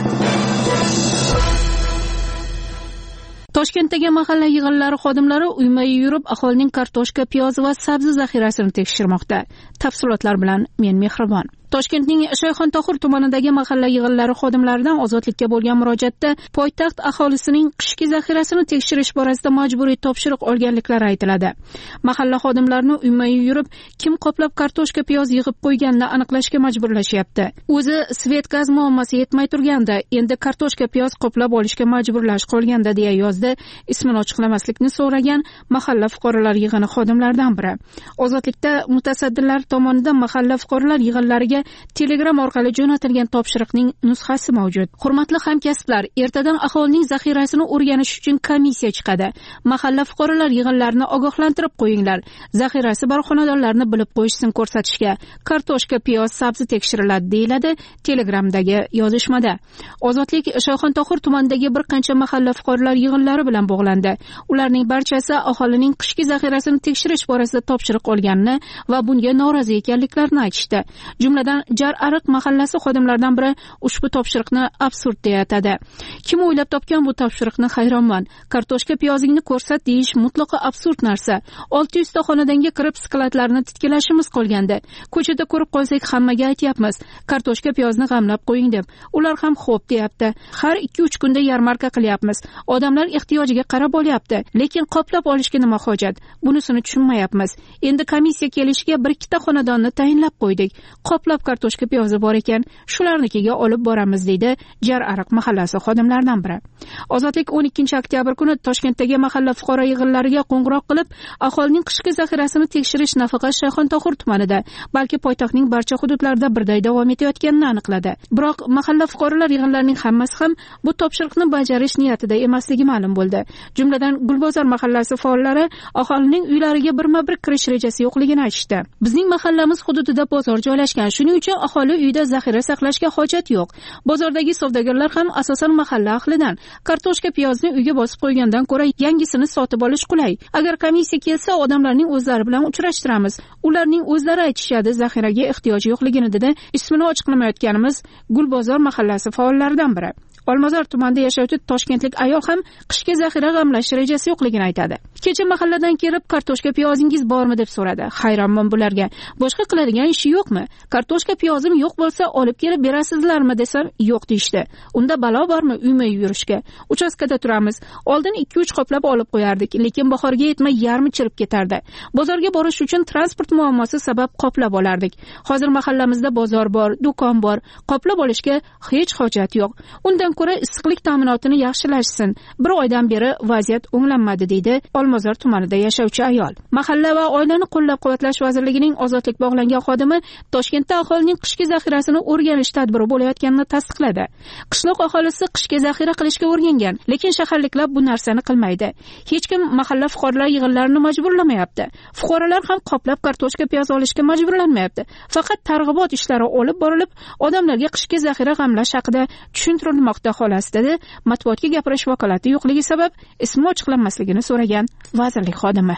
Toshkentdagi mahalla yig'inlari xodimlari uyma-uy yurib aholining kartoshka, piyoz va sabzi zaxirasini tekshirmoqda. Tafsilotlar bilan men Mehribon. Toshkentning Shayxontohur tumanidagi mahalla yig'inlari xodimlaridan ozodlikka bo'lgan murojaatda poytaxt aholisining qishki zaxirasini tekshirish borasida majburiy topshiriq olganliklari aytiladi. Mahalla xodimlarini uyma-uy yurib, kim qoplab kartoshka, piyoz yig'ib qo'yganini aniqlashga majburlashyapti. O'zi svet gaz muammosi yetmay turganda, endi kartoshka, piyoz qoplab olishga majburlash qolganda deya yozdi ismini ochiqlamaslikni so'ragan mahalla fuqarolar yig'ini xodimlaridan biri. Ozodlikda mutasaddilar tomonidan mahalla fuqarolar yig'inlariga Telegram orqali jo'natilgan topshiriqning nusxasi mavjud. Hurmatli hamkasblar, ertadan aholining zaxirasini o'rganish uchun komissiya chiqadi. Mahalla fuqarolar yig'inlarini ogohlantirib qo'yinglar. Zaxirasi bor xonadonlarni bilib qo'yishsin ko'rsatishga. Kartoshka, piyoz, sabzi tekshiriladi, deyiladi Telegramdagi yozishmada. Ozodlik Shayxontohur tumanidagi bir qancha mahalla fuqarolar yig'inlari bilan bog'landi. Ularning barchasi aholining qishki zaxirasini tekshirish borasida topshiriq olganini va bunga norozi ekanliklarini aytishdi. Jumladan Jar Ariq mahallasi xodimlaridan biri ushbu topshiriqni absurd deya atadi. Kim o'ylab topgan bu topshiriqni hayronman. Kartoshka, piyozingni ko'rsat deyish mutlaqo absurd narsa. 600 ta xonadonga kirib skladlarni titkilashimiz qolgandi. Ko'chada ko'rib qolsak hammaga aytyapmiz, kartoshka, piyozni g'amlab qo'ying deb. Ular ham xo'p deyapti. Har 2-3 kunda yarmarka qilyapmiz. Odamlar ehtiyojiga qarab olyapti. Lekin qoplab olishga nima hojat? Bunisini tushunmayapmiz. Endi komissiya kelishiga 1-2 ta xonadonni tayinlab qo'ydik. Qoplab kartoshka, piyozi bor ekan, shularnikiga olib boramiz, deydi Jar Ariq mahallasi xodimlaridan biri. Ozodlik 12-oktyabr kuni Toshkentdagi mahalla fuqaro yig'inlariga qo'ng'iroq qilib, aholining qishki zaxirasini tekshirish nafaqat Shayxontohur tumanida, balki poytaxtning barcha hududlarida birday davom etayotganini aniqladi. Biroq mahalla fuqarolar yig'inlarining hammasi ham bu topshiriqni bajarish niyatida emasligi ma'lum bo'ldi. Jumladan Gulbozor mahallasi faollari aholining uylariga birma-bir kirish rejasi yo'qligini aytishdi. Bizning mahallamiz hududida bozor joylashgan. Shuning uchun aholi uyda zaxira saqlashga hojat yo'q. Bozordagi savdogarlar ham asosan mahalla ahlidan. Kartoshka, piyozni uyga bosib qo'ygandan ko'ra yangisini sotib olish qulay. Agar komissiya kelsa, odamlarning o'zlari bilan uchrashtiramiz. Ularning o'zlari aytishadi zaxiraga ehtiyoj yo'qligini, dedi ismini ochiqlamayotganimiz Gulbozor mahallasi faollaridan biri. Olmazor tumanida yashovchi toshkentlik ayol ham qishki zaxira g'amlash rejasi yo'qligini aytadi. Kecha mahalladan kelib, kartoshka, piyozingiz bormi deb so'radi. Hayronman bularga. Boshqa qiladigan ishi yo'qmi? Kartoshka, piyozim yo'q bo'lsa, olib kelib berasizlarmi desam, yo'q deyishdi. Unda balo bormi uyma-uy yurishga? Uchastkada turamiz. Oldin 2-3 qoplab olib qo'yardik, lekin bahorga yetmay yarmi chirib ketardi. Bozorga borish uchun transport muammosi sabab qoplab olardik. Hozir mahallamizda bozor bor, do'kon bor. Qoplab olishga hech hojat yo'q. Undan ko'ra issiqlik ta'minotini yaxshilashsin. Bir oydan beri vaziyat o'nglanmadi, deydi Olmazor tumanida yashovchi ayol. Mahalla va oilani qo'llab-quvvatlash vazirligining ozodlik bog'langan xodimi Toshkentda aholining qishki zaxirasini o'rganish tadbiri bo'layotganini tasdiqladi. Qishloq aholisi qishki zaxira qilishga o'rgangan, lekin shaharliklar bu narsani qilmaydi. Hech kim mahalla fuqarolar yig'inlarini majburlamayapti. Fuqarolar ham qoplab kartoshka, piyoz olishga majburlanmayapti. Faqat targ'ibot ishlari olib borilib, odamlarga qishki zaxira g'amlash haqida tushuntirilmoqda xolos, dedi matbuotga gapirish vakolati yo'qligi sabab ismi ochiqlanmasligini so'ragan vazirlik xodimi.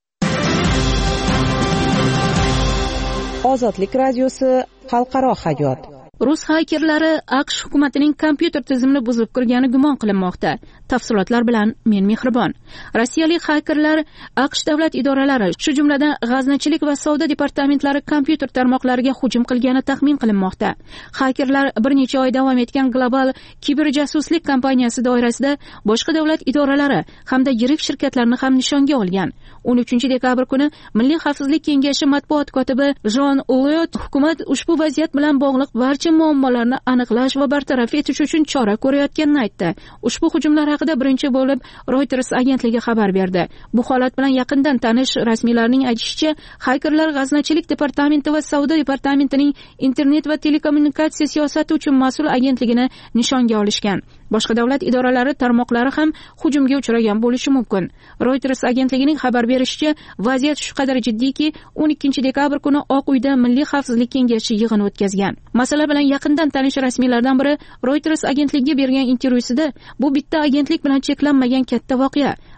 Ozodlik radiosi xalqaro hayot. Rus xakerlari AQSh hukumatining kompyuter tizimini buzib kirgani gumon qilinmoqda. Tafsilotlar bilan men Mehribon. Rossiyalik xakerlar AQSh davlat idoralari, shu jumladan g'aznachilik va savdo departamentlari kompyuter tarmoqlariga hujum qilgani taxmin qilinmoqda. Xakerlar bir necha oy davom etgan global kiberjasuslik kampaniyasi doirasida boshqa davlat idoralari hamda yirik shirkatlarni ham nishonga olgan. 13-dekabr kuni Milliy xavfsizlik kengashi matbuot kotibi Jon Ulot hukumat ushbu vaziyat bilan bog'liq barcha muammolarni aniqlash va bartaraf etish uchun chora ko'rayotganini aytdi. Ushbu hujumlar haqida birinchi bo'lib Reuters agentligi xabar berdi. Bu holat bilan yaqindan tanish rasmiylarning aytishicha, xakerlar g'aznachilik departamenti va savdo departamentining internet va telekommunikatsiya siyosati uchun mas'ul agentligini nishonga olishgan. Boshqa davlat idoralari tarmoqlari ham hujumga uchragan bo'lishi mumkin. Reuters agentligining xabar berishicha, vaziyat shu qadar jiddiyki, 12-dekabr kuni Oq uyda Milliy xavfsizlik kengashi yig'in o'tkazgan. Masala bilan yaqindan tanish rasmiylardan biri Reuters agentligiga bergan intervyusida, bu bitta agentlik bilan cheklanmagan katta voqea.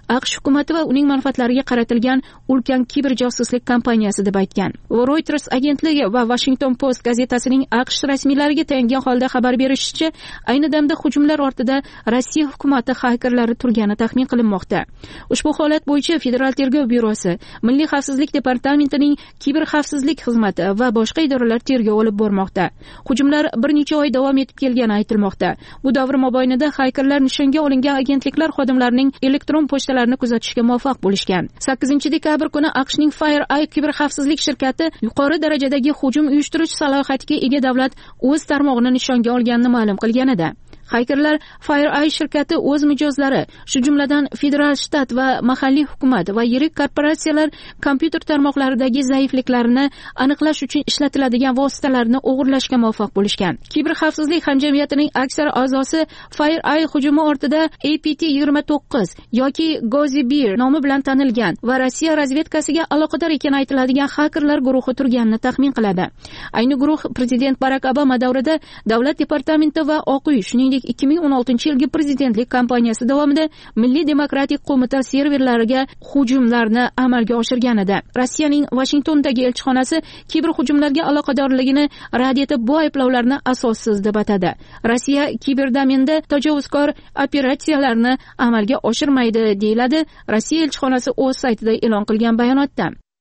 AQSh hukumati va uning manfaatlariga qaratilgan ulkan kiberjosuslik kompaniyasi deb aytgan. Reuters agentligi va Washington Post gazetasining AQSh rasmiylariga tayangan holda xabar berishicha, ayni damda hujumlar ortida Rossiya hukumati xakerlari turgani taxmin qilinmoqda. Ushbu holat bo'yicha Federal tergov byurosi, Milliy xavfsizlik departamentining kiberxavfsizlik xizmati va boshqa idoralar tergov olib bormoqda. Hujumlar bir necha oy davom etib kelgani aytilmoqda. Bu davr mobaynida xakerlar nishonga olingan agentliklar xodimlarining elektron pochtalarini kuzatishga muvaffaq bo'lishgan. 8-dekabr kuni AQShning FireEye kiberxavfsizlik shirkati yuqori darajadagi hujum uyushtirish salohiyatiga ega davlat o'z tarmog'ini nishonga olganini ma'lum qilgan edi. Xakerlar FireEye shirkati o'z mijozlari, shu jumladan federal shtat va mahalliy hukumat va yirik korporatsiyalar kompyuter tarmoqlaridagi zaifliklarni aniqlash uchun ishlatiladigan vositalarni o'g'irlashga muvaffaq bo'lishgan. Kiberxavfsizlik hamjamiyatining aksar a'zosi FireEye hujumi ortida APT-29 yoki Gozi Bear nomi bilan tanilgan va Rossiya razvedkasiga aloqador ekani aytiladigan xakerlar guruhi turganini taxmin qiladi. Ayni guruh prezident Barack Obama davrida davlat departamenti va Oq uy, shuningdek 2016-yilgi prezidentlik kampaniyasi davomida Milliy demokratik qo'mita serverlariga hujumlarni amalga oshirgan edi. Rossiyaning Washingtondagi elchixonasi kiber hujumlarga aloqadorligini rad etib, bu ayblovlarni asossiz deb atadi. Rossiya kiberdomenda tajovuzkor operatsiyalarni amalga oshirmaydi, deyiladi Rossiya elchixonasi o'z saytida e'lon qilgan bayonotda.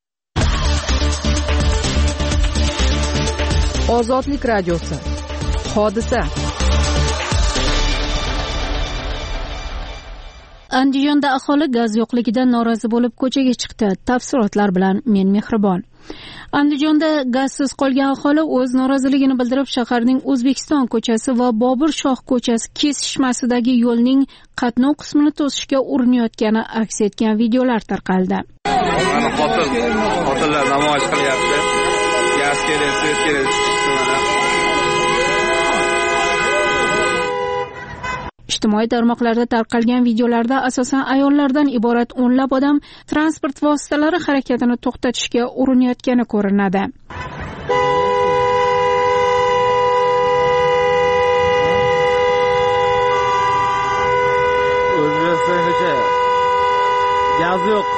Ozodlik radiosi. Hodisa. Andijonda aholi gaz yo'qligidan norozi bo'lib ko'chaga chiqdi. Tafsilotlar bilan men Mehribon. Andijonda gazsiz qolgan aholi o'z noroziligini bildirib, shaharning O'zbekiston ko'chasi va Bobur Shoh ko'chasi kesishmasidagi yo'lning qatnov qismini to'sishga urinayotgani aks etgan videolar tarqaldi. Xotinlar namoyish qilyapti. Gaz kerak, svet kerak. Ijtimoiy tarmoqlarda tarqalgan videolarda asosan ayollardan iborat o'nlab odam transport vositalari harakatini to'xtatishga urinayotgani ko'rinadi. O'zbekistongacha gaz yo'q.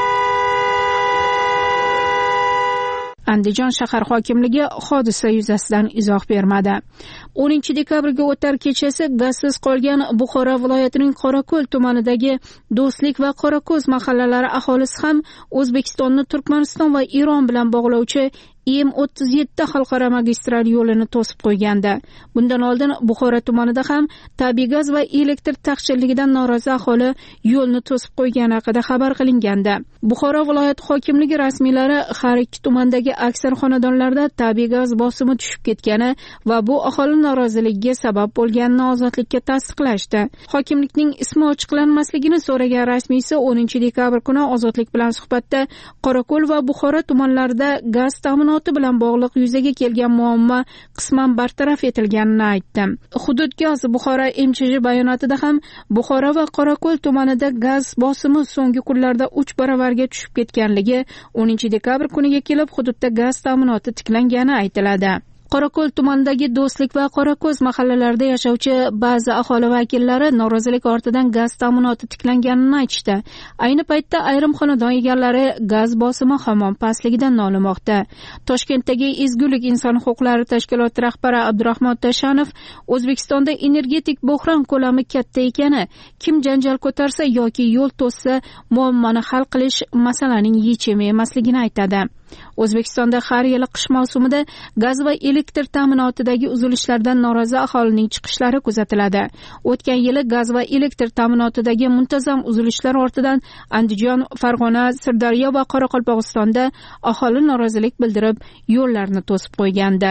Andijon shahar hokimligi hodisa yuzasidan izoh bermadi. 10-dekabrga o'tar kechasi gazsiz qolgan Buxoro viloyatining Qorako'l tumanidagi Do'stlik va Qorako'z mahallalari aholisi ham O'zbekistonni Turkmaniston va Eron bilan bog'lovchi M37 xalqaro magistral yo'lini to'sib qo'ygandi. Bundan oldin Buxoro tumanida ham tabiiy gaz va elektr taqchilligidan norozi aholi yo'lni to'sib qo'ygani haqida xabar qilingandi. Buxoro viloyat hokimligi rasmiylari har ikki tumandagi aksar xonadonlarda tabiiy gaz bosimi tushib ketgani va bu aholi noroziligiga sabab bo'lganini Ozodlikka tasdiqlashdi. Hokimlikning ismi ochiqlanmasligini so'ragan rasmiysi 10-dekabr kuni Ozodlik bilan suhbatda Qorako'l va Buxoro tumanlarida gaz ta'minoti bilan bog'liq yuzaga kelgan muammo qisman bartaraf etilganini aytdi. Hudud gaz Buxoro MChJ bayonotida ham Buxoro va Qorako'l tumanida gaz bosimi so'nggi kunlarda 3 baravarga tushib ketganligi, 10-dekabr kuniga kelib hududda gaz ta'minoti tiklangani aytiladi. Qorako'l tumanidagi Do'stlik va Qorako'z mahallalarida yashovchi ba'zi aholi vakillari norozilik ortidan gaz ta'minoti tiklanganini aytishdi. Ayni paytda ayrim xonadon egalari gaz bosimi hamon pastligidan nolimoqda. Toshkentdagi Ezgulik inson huquqlari tashkiloti rahbari Abdurahmon Tashanov O'zbekistonda energetik bo'hron ko'lami katta ekani, kim janjal ko'tarsa yoki yo'l to'ssa muammoni hal qilish masalaning yechimi emasligini aytadi. O'zbekistonda har yili qish mavsumida gaz va elektr ta'minotidagi uzilishlardan norozi aholining chiqishlari kuzatiladi. O'tgan yili gaz va elektr ta'minotidagi muntazam uzilishlar ortidan Andijon, Farg'ona, Sirdaryo va Qoraqalpog'istonda aholi norozilik bildirib, yo'llarni to'sib qo'ygandi.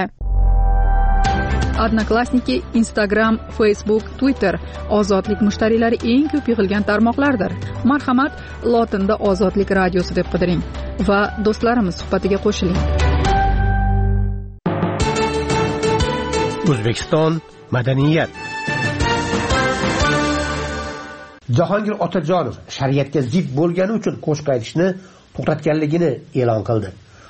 Odnoklassniki, Instagram, Facebook, Twitter ozodlik mushtariylari eng ko'p yig'ilgan tarmoqlardir. Marhamat, lotinda Ozodlik radiosi deb qidiring va do'stlarimiz suhbatiga qo'shiling. O'zbekiston madaniyat. Jahongir Otajonov shariatga zid bo'lgani uchun qo'shiq aytishni to'xtatganligini e'lon qildi.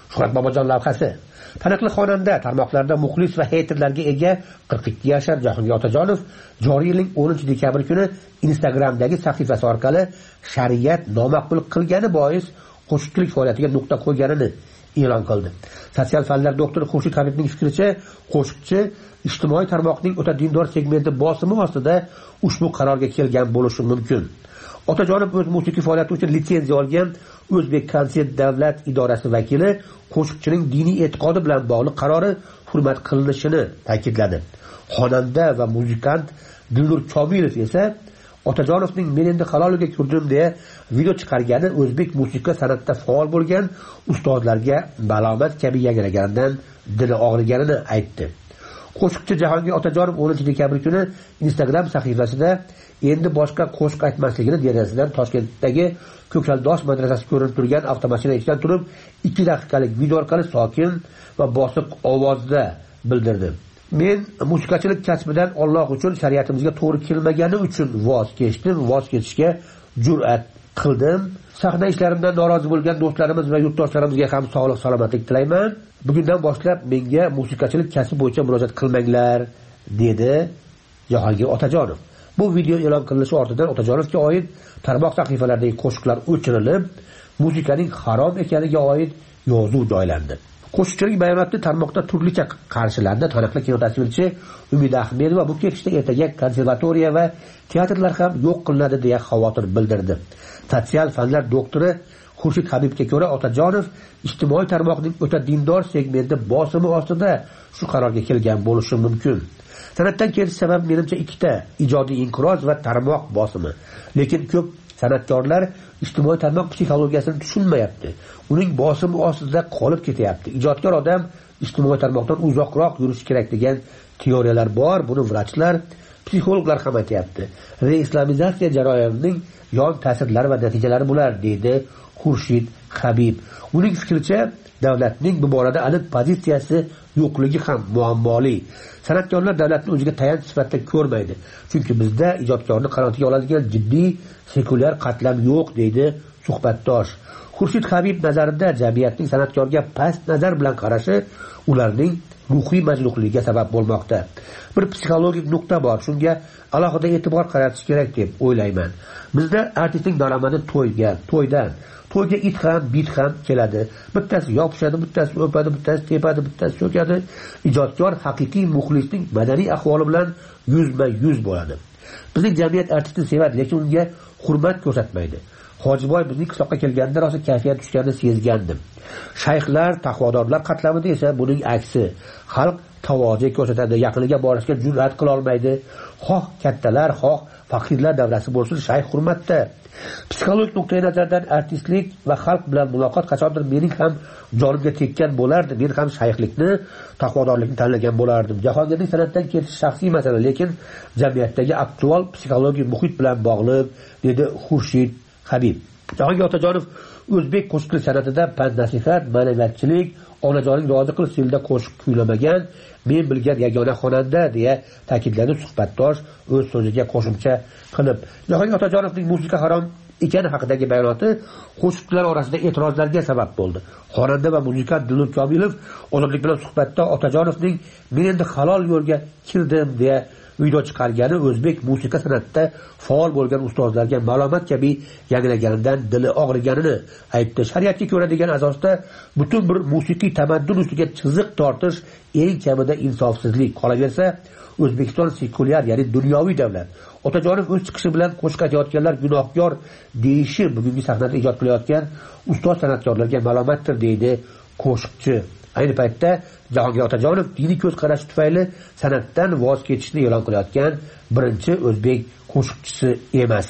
Shuhrat Bobojon lavhasi. Taniqli xonanda tarmoqlarda muxlis va heyterlarga ega 42 yashar Jahongir Otajonov joriy yilning 10 dekabr kuni Instagramdagi sahifasi orqali shariat nomaqbul qilgani bois qo'shiqchilik faoliyatiga nuqta qo'yganini e'lon qildi. Sotsial fanlar doktori Xurshid Habibning fikricha, qo'shiqchi ijtimoiy tarmoqning o'ta dindor segmenti bosimi ostida ushbu qarorga kelgan bo'lishi mumkin. Otajonov o'z musiqiy faoliyati uchun litsenziya olgan O'zbek konsert davlat idorasi vakili qo'shiqchining diniy e'tiqodi bilan bog'liq qarori hurmat qilinishini ta'kidladi. Xonanda va muzikant Dilnur Komilov esa Otajonovning men endi halolga kirdim deya video chiqargani o'zbek musiqa san'atida faol bo'lgan ustozlarga balomat kabi yangraganidan dili og'riganini aytdi. Qo'shiqchi Jahongir Otajonov 10 dekabr kuni Instagram sahifasida endi boshqa qo'shiq aytmasligini derazasidan Toshkentdagi Ko'kaldosh madrasasi ko'rinib turgan avtomashina ichidan turib 2 daqiqalik video orqali sokin va bosiq ovozda bildirdi. Men musiqachilik kasbidan Alloh uchun shariatimizga to'g'ri kelmagani uchun voz kechishga jur'at qildim. Sahna ishlarimdan norozi bo'lgan do'stlarimiz va yurtdoshlarimizga ham sog'lik salomatlik tilayman. Bugundan boshlab menga musiqachilik kasbi bo'yicha murojaat qilmanglar, dedi Jahongir Otajonov. Bu video e'lon qilinishi ortidan Otajonovga oid tarmoq sahifalaridagi qo'shiqlar o'chirilib, musiqaning harom ekaniga oid yozuv joylandi. Qo'shiqchining bayonotni tarmoqda turlicha qarshilandi. Taniqli kinotasvirchi Umida Ahmedova bu ketishda ertaga konservatoriya va teatrlar ham yo'q qilinadi deya xavotir bildirdi. Sotsial fanlar doktori Xurshid Habibga ko'ra, Otajonov ijtimoiy tarmoqning o'ta dindor segmenti bosimi ostida shu qarorga kelgan bo'lishi mumkin. San'atdan ketish sabab menimcha ikkita: ijodiy inqiroz va tarmoq bosimi. Lekin ko'p san'atkorlar ijtimoiy tarmoq psixologiyasini tushunmayapti. Uning bosimi ostida qolib ketyapti. Ijodkor odam ijtimoiy tarmoqdan uzoqroq yurishi kerak degan teoriyalar bor. Buni vrachlar, psixologlar ham aytayapti. Reislamizatsiya jarayonining yon ta'sirlari va natijalari bular, deydi Xurshid Habib. Uning fikricha, davlatning bu borada aniq pozitsiyasi yo'qligi ham muammoli. San'atkorlar davlatni o'ziga tayanch sifatida ko'rmaydi. Chunki bizda ijodkorni qanotiga oladigan jiddiy sekulyar qatlam yo'q, deydi suhbatdosh. Xurshid Habib nazarida jamiyatning san'atkorga past nazar bilan qarashi ularning ruhiy majruhligiga sabab bo'lmoqda. Bir psixologik nuqta bor, shunga alohida e'tibor qaratish kerak deb o'ylayman. Bizda artistning daromadi to'yga it ham, bit ham keladi. Bittasi yopishadi, bittasi o'padi, bittasi tepadi, bittasi so'kadi. Ijodkor haqiqiy muxlisning madaniy ahvoli bilan yuzma-yuz bo'ladi. Bizning jamiyat artistni sevadi, lekin unga hurmat ko'rsatmaydi. Hojiboy bizning qishloqqa kelganda rosa kayfiyat tushganini sezgandim. Shayxlar, taqvodorlar qatlamida esa buning aksi. Xalq tavoze ko'rsatadi, yaqiniga borishga jur'at qila olmaydi. Xoh kattalar, xoh faqirlar davrasi bo'lsin, shayx hurmatda. Psixologik nuqtai nazardan artistlik va xalq bilan muloqot qachondir mening ham jonimga tekkan bo'lardi. Men ham shayxlikni, taqvodorlikni tanlagan bo'lardim. Jahongirning san'atdan ketish shaxsiy masala, lekin jamiyatdagi aktual psixologik muhit bilan bog'liq, dedi Xurshid Habib. Jahongir Otajonov o'zbek qo'shiqchilik san'atida pand-nasihat, ma'naviyatchilik, onajoning rozi qilish yo'lida qo'shiq kuylamagan men bilgan yagona xonanda, deya ta'kidladi suhbatdosh o'z so'ziga qo'shimcha qilib. Jahongir Otajonovning musiqa harom ekani haqidagi bayonoti qo'shiqchilar orasida e'tirozlarga sabab bo'ldi. Xonanda va muzikant Dilnur Komilov Ozodlik bilan suhbatda Otajonovning men endi halol yo'lga kirdim deya video chiqargani o'zbek musiqa san'atida faol bo'lgan ustozlarga ma'lumot kabi yangraganidan dili og'riganini aytdi. Shariatga ko'ra degan asosda butun bir musiqiy tamaddun ustiga chiziq tortish eng kamida insofsizlik. Qolaversa, O'zbekiston sekulyar, ya'ni dunyoviy davlat. Otajonov o'z chiqishi bilan qo'shiq aytayotganlar gunohkor deyishi bugungi sahnada ijod qilayotgan ustoz san'atkorlarga ma'lumotdir, deydi qo'shiqchi. Ayni paytda Jahongir Otajonov diniy ko'z qarashi tufayli san'atdan voz kechishni e'lon qilayotgan birinchi o'zbek qo'shiqchisi emas.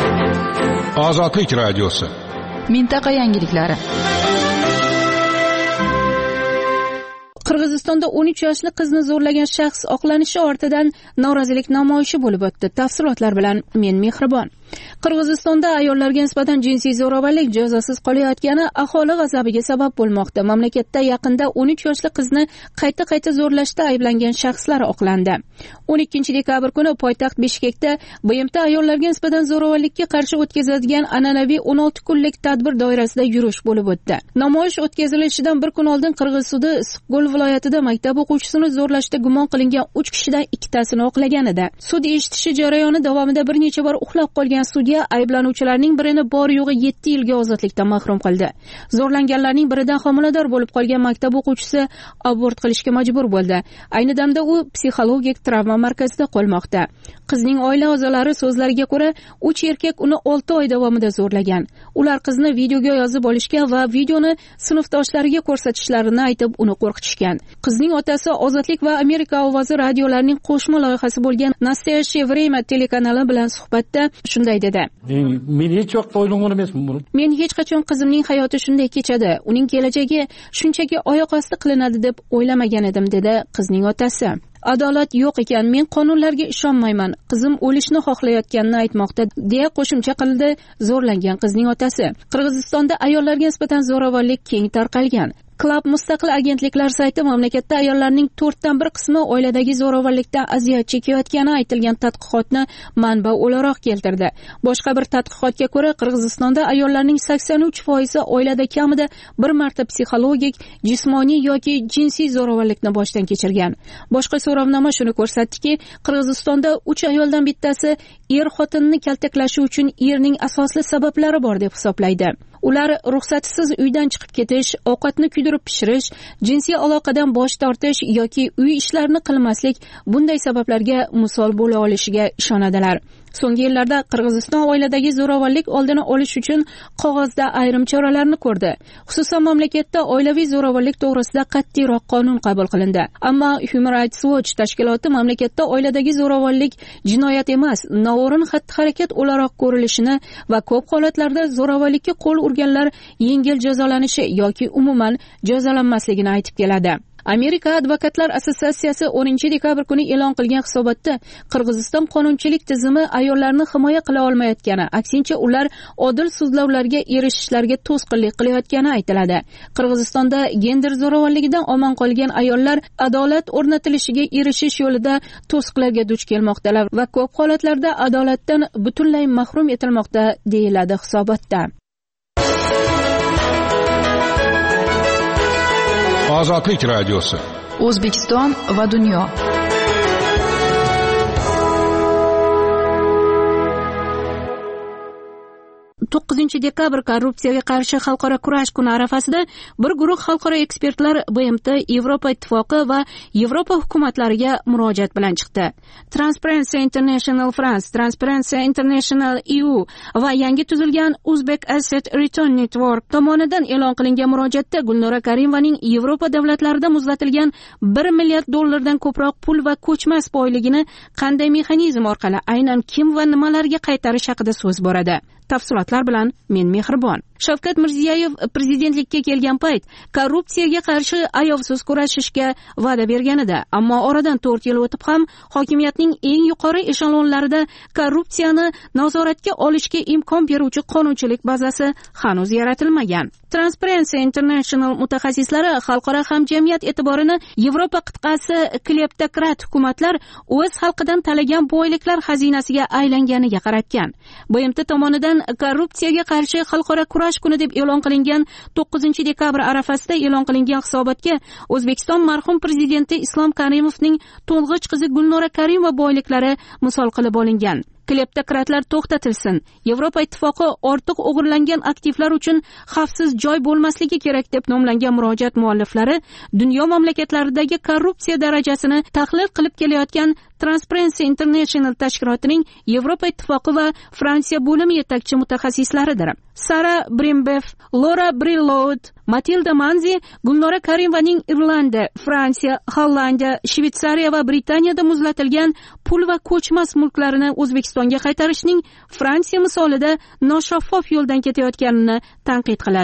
Ozodlik radiosi. Mintaqa yangiliklari. Qirg'iziston Qirg'izistonda 13 yoshli qizni zo'rlagan shaxs oqlanishi ortidan norozilik namoyishi bo'lib o'tdi. Tafsilotlar bilan men Mehribon. Qirg'izistonda ayollarga nisbatan jinsiy zo'ravonlik jazosiz qolayotgani aholi g'azabiga sabab bo'lmoqda. Mamlakatda yaqinda 13 yoshli qizni qayta zo'rlashda ayblangan shaxslar oqlandi. 12 dekabr kuni poytaxt Bishkekda BMT ayollarga nisbatan zo'ravonlikka qarshi o'tkaziladigan an'anaviy 16 kunlik tadbir doirasida yurish bo'lib o'tdi. Namoyish o'tkazilishidan bir kun oldin Qirg'iz sudi Issiqko'l viloyatida maktab o'quvchisini zo'rlashda gumon qilingan 3 kishidan 2tasini oqlagan edi. Sud eshitishi jarayoni davomida bir necha bor uxlab qolgan sudya ayblanuvchilarning birini bor yo'g'i 7 yilga ozodlikdan mahrum qildi. Zo'rlanganlarning biridan homilador bo'lib qolgan maktab o'quvchisi abort qilishga majbur bo'ldi. Ayni damda u psixologik travma markazida qolmoqda. Qizning oila a'zolari so'zlariga ko'ra, 3 erkak uni 6 oy davomida zo'rlagan. Ular qizni videoga yozib olishgan va videoni sinfdoshlariga ko'rsatishlarini aytib, uni qo'rqitishgan. Qizning otasi Ozodlik va Amerika ovozi radiolarining qo'shma loyihasi bo'lgan Nastoyaщее время telekanali bilan suhbatda shunday dedi. Men hech vaqt o'ylagan emasman buni. Men hech qachon qizimning hayoti shunday kechadi, uning kelajagi shunchaki oyoq osti qilinadi deb o'ylamagan edim, dedi qizning otasi. Adolat yo'q ekan, men qonunlarga ishonmayman. Qizim o'lishni xohlayotganini aytmoqda, deya qo'shimcha qildi zo'rlangan qizning otasi. Qirg'izistonda ayollarga nisbatan zo'ravonlik keng tarqalgan. Club mustaqil agentliklar sayti mamlakatda ayollarning 4dan 1 qismi oiladagi zo'ravonlikdan aziyat chekayotgani aytilgan tadqiqotni manba o'laroq keltirdi. Boshqa bir tadqiqotga ko'ra, Qirg'izistonda ayollarning 83% oilada kamida bir marta psixologik, jismoniy yoki jinsiy zo'ravonlikni boshdan kechirgan. Boshqa so'rovnoma shuni ko'rsatdiki, Qirg'izistonda 3 ayoldan bittasi er xotinini kaltaklashi uchun erning asosli sabablari bor deb hisoblaydi. Ular ruxsatisiz uydan chiqib ketish, ovqatni kuydirib pishirish, jinsiy aloqadan bosh tortish yoki uy ishlarini qilmaslik bunday sabablarga misol bo'la olishiga ishonadilar. So'nggi yillarda Qirg'iziston oiladagi zo'ravonlik oldini olish uchun qog'ozda ayrim choralarni ko'rdi. Xususan mamlakatda oilaviy zo'ravonlik to'g'risida qat'iyroq qonun qabul qilindi. Ammo Human Rights Watch tashkiloti mamlakatda oiladagi zo'ravonlik jinoyat emas, noo'rin xatti-harakat o'laroq ko'rilishini va ko'p holatlarda zo'ravonlikka qo'l urganlar yengil jazolanishi yoki umuman jazolanmasligini aytib keladi. Amerika Advokatlar assotsiatsiyasi 10-dekabr kuni e'lon qilgan hisobotda Qirg'iziston qonunchilik tizimi ayollarni himoya qila olmayotgani, aksincha ular odil sudlovlarga erishishlarga to'sqinlik qilayotgani aytiladi. Qirg'izistonda gender zo'ravonligidan omon qolgan ayollar adolat o'rnatilishiga erishish yo'lida to'siqlarga duch kelmoqdalar va ko'p holatlarda adolatdan butunlay mahrum etilmoqda, deyiladi hisobotda. Ozodlik radiosi. O'zbekiston va dunyo. 9 dekabr korrupsiyaga qarshi xalqaro kurash kuni arafasida bir guruh xalqaro ekspertlar BMT, Yevropa ittifoqi va Yevropa hukumatlariga murojaat bilan chiqdi. Transparency International France, Transparency International EU va yangi tuzilgan Uzbek Asset Return Network tomonidan e'lon qilingan murojaatda Gulnora Karimovaning Yevropa davlatlarida muzlatilgan $1 milliard ko'proq pul va ko'chmas boyligini qanday mexanizm orqali aynan kim va nimalarga qaytarish haqida so'z boradi. Tafsilotlar bilan men Mehribon. Shavkat Mirziyoyev prezidentlikka kelgan payt korrupsiyaga qarshi ayovsiz kurashishga va'da bergan edi, ammo oradan 4 yil o'tib ham hokimiyatning eng yuqori eshelonlarida korrupsiyani nazoratga olishga imkon beruvchi qonunchilik bazasi hanuz yaratilmagan. Transparency International mutaxassislari xalqaro hamjamiyat e'tiborini Yevropa qit'asi kleptokrat hukumatlar o'z xalqidan talagan boyliklar xazinasiga aylanganiga qaratgan. BMT tomonidan korrupsiyaga qarshi xalqaro kurash kuni deb e'lon qilingan 9 dekabr arafasida e'lon qilingan hisobotga O'zbekiston marhum prezidenti Islom Karimovning to'ng'ich qizi Gulnora Karimova boyliklari misol qilib olingan. Kleptokratlar to'xtatilsin. Yevropa ittifoqi ortiq o'g'irlangan aktivlar uchun xavfsiz joy bo'lmasligi kerak deb nomlangan murojaat mualliflari dunyo mamlakatlaridagi korrupsiya darajasini tahlil qilib kelayotgan Transparency International tashkilotining Yevropa ittifoqi va Fransiya bo'limi yetakchi mutaxassislaridir. Sara Brimbev, Laura Brilloud, Matilda Manzi Gulnora Karimovaning Irlandiya, Fransiya, Hollandiya, Shvetsariya va Britaniyada muzlatilgan pul va ko'chmas mulklarini O'zbekistonga qaytarishning Fransiya misolida noshaffof yo'ldan ketayotganini tanqid qiladi.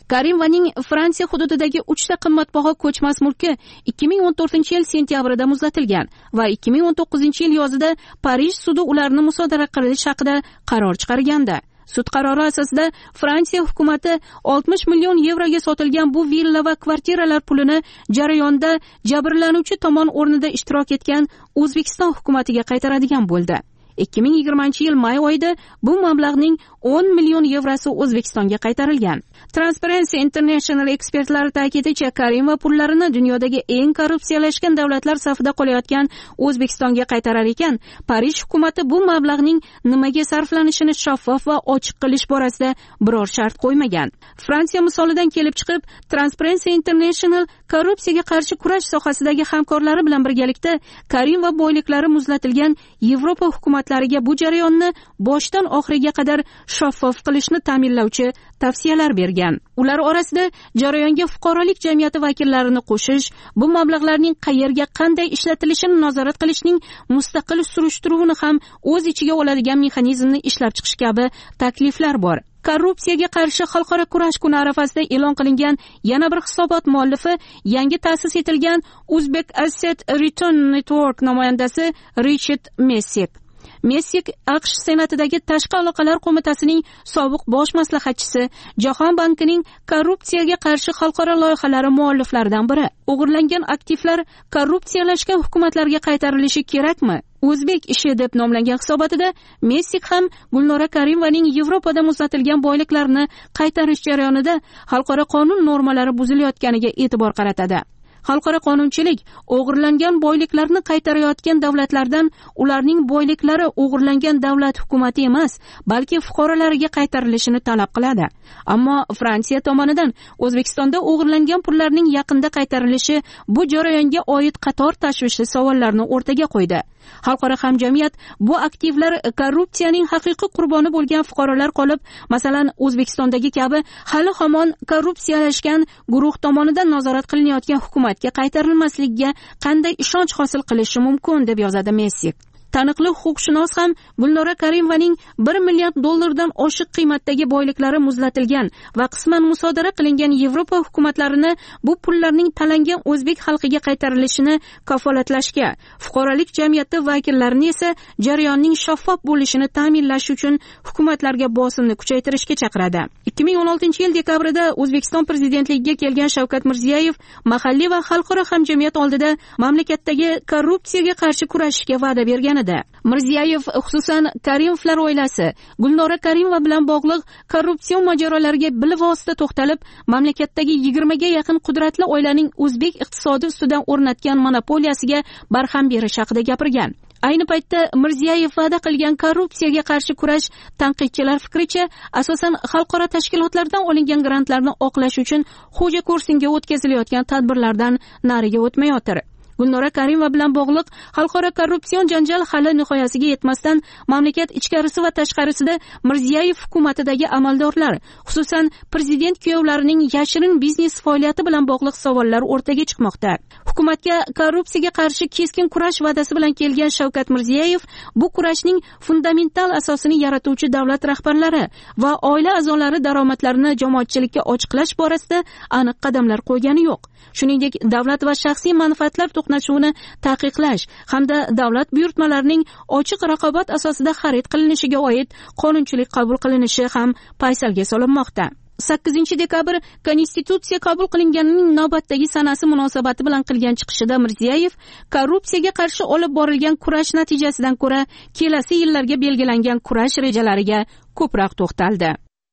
Karimovaning Fransiya hududidagi 3 ta qimmatbaho ko'chmas mulki 2014-yil sentyabrida muzlatilgan va 2019-yil yozida Parij sudi ularni musodara qilish haqida qaror chiqargandi. Sud qarori asosida Fransiya hukumatı 60 million yevroga sotilgan bu villa va kvartiralar pulini jarayonda jabrlanuvchi tomon o'rnida ishtirok etgan O'zbekiston hukumatiga qaytaradigan bo'ldi. 2020-yil may oyida bu mablag'ning 10 million yevrosi O'zbekistonga qaytarilgan. Transparency International ekspertlari ta'kidlashicha, Karimova pullarini dunyodagi eng korrupsiyalashgan davlatlar safida qolayotgan O'zbekistonga qaytarar ekan, Parij hukumati bu mablag'ning nimaga sarflanishini shaffof va ochiq qilish borasida biror shart qo'ymagan. Fransiya misolidan kelib chiqib, Transparency International korrupsiyaga qarshi kurash sohasidagi hamkorlari bilan birgalikda Karimova boyliklari muzlatilgan Yevropa hukumatlariga bu jarayonni boshdan oxiriga qadar shaffof qilishni ta'minlovchi tavsiyalar bergan. Ular orasida jarayonga fuqarolik jamiyati vakillarini qo'shish, bu mablag'larning qayerga qanday ishlatilishini nazorat qilishning mustaqil surishtiruvini ham o'z ichiga oladigan mexanizmni ishlab chiqish kabi takliflar bor. Korrupsiyaga qarshi xalqaro kurash kuni arafasida e'lon qilingan yana bir hisobot muallifi yangi ta'sis etilgan Uzbek Asset Return Network namoyandasi Richard Messik. Messik AQSh Senatidagi Tashqi aloqalar qo'mitasining sobiq bosh maslahatchisi, Jahon bankining korrupsiyaga qarshi xalqaro loyihalari mualliflaridan biri. O'g'irlangan aktivlar korrupsiyalashgan hukumatlarga qaytarilishi kerakmi? O'zbek ishi deb nomlangan hisobotida Messik ham Gulnora Karimovaning Yevropada muzlatilgan boyliklarini qaytarish jarayonida xalqaro qonun normalari buzilayotganiga e'tibor qaratadi. Xalqaro qonunchilik o'g'irlangan boyliklarni qaytarayotgan davlatlardan ularning boyliklari o'g'irlangan davlat hukumati emas, balki fuqarolariga qaytarilishini talab qiladi. Ammo Fransiya tomonidan O'zbekistonda o'g'irlangan pullarning yaqinda qaytarilishi bu jarayonga oid qator tashvishli savollarni o'rtaga qo'ydi. Xalqaro hamjamiyat bu aktivlar korrupsiyaning haqiqiy qurboni bo'lgan fuqarolar qolib, masalan, O'zbekistondagi kabi hali hamon korrupsiyalashgan guruh tomonidan nazorat qilinayotgan hukumatga qaytarilmasligiga qanday ishonch hosil qilishi mumkin deb yozadi Messik. Taniqli huquqshunos ham Gulnora Karimovaning $1 million oshiq qiymatdagi boyliklari muzlatilgan va qisman musodara qilingan Yevropa hukumatlarini bu pullarning talangan o'zbek xalqiga qaytarilishini kafolatlashga, fuqarolik jamiyati vakillarini esa jarayonning shaffof bo'lishini ta'minlash uchun hukumatlarga bosimni kuchaytirishga chaqiradi. 2016-yil dekabrida O'zbekiston prezidentligiga kelgan Shavkat Mirziyoyev mahalliy va xalqaro hamjamiyat oldida mamlakatdagi korrupsiyaga qarshi kurashishga va'da bergan edi. Mirziyoyev xususan Karimovlar oilasi, Gulnora Karimova bilan bog'liq korrupsiya mojarolariga bilvosita to'xtalib, mamlakatdagi 20 ga yaqin qudratli oilaning o'zbek iqtisodi ustidan o'rnatgan monopoliyasiga barham berish haqida gapirgan. Ayni paytda Mirziyoyev va'da qilgan korrupsiyaga qarshi kurash tanqidchilar fikricha asosan xalqaro tashkilotlardan olingan grantlarni oqlash uchun xo'ja kursinga o'tkazilayotgan tadbirlardan nariga o'tmayotir. Gulnora Karimova bilan bog'liq xalqaro korrupsion janjal hali nihoyasiga yetmasdan mamlakat ichkarisi va tashqarisida Mirziyoyev hukumatidagi amaldorlar, xususan prezident kuyovlarining yashirin biznes faoliyati bilan bog'liq savollar o'rtaga chiqmoqda. Hukumatga korrupsiyaga qarshi keskin kurash va'dasi bilan kelgan Shavkat Mirziyoyev bu kurashning fundamental asosini yaratuvchi davlat rahbarlari va oila a'zolari daromadlarini jamoatchilikka ochiqlash borasida aniq qadamlar qo'ygani yo'q. Shuningdek, davlat va shaxsiy manfaatlar to'qnashuvini taqiqlash hamda davlat buyurtmalarining ochiq raqobat asosida xarid qilinishiga oid qonunchilik qabul qilinishi ham paysalga solinmoqda. 8-dekabr Konstitutsiya qabul qilinganining navbatdagi sanasi munosabati bilan qilgan chiqishida Mirziyoyev korrupsiyaga qarshi olib borilgan kurash natijasidan ko'ra kelasi yillarga belgilangan kurash rejalariga ko'proq to'xtaldi.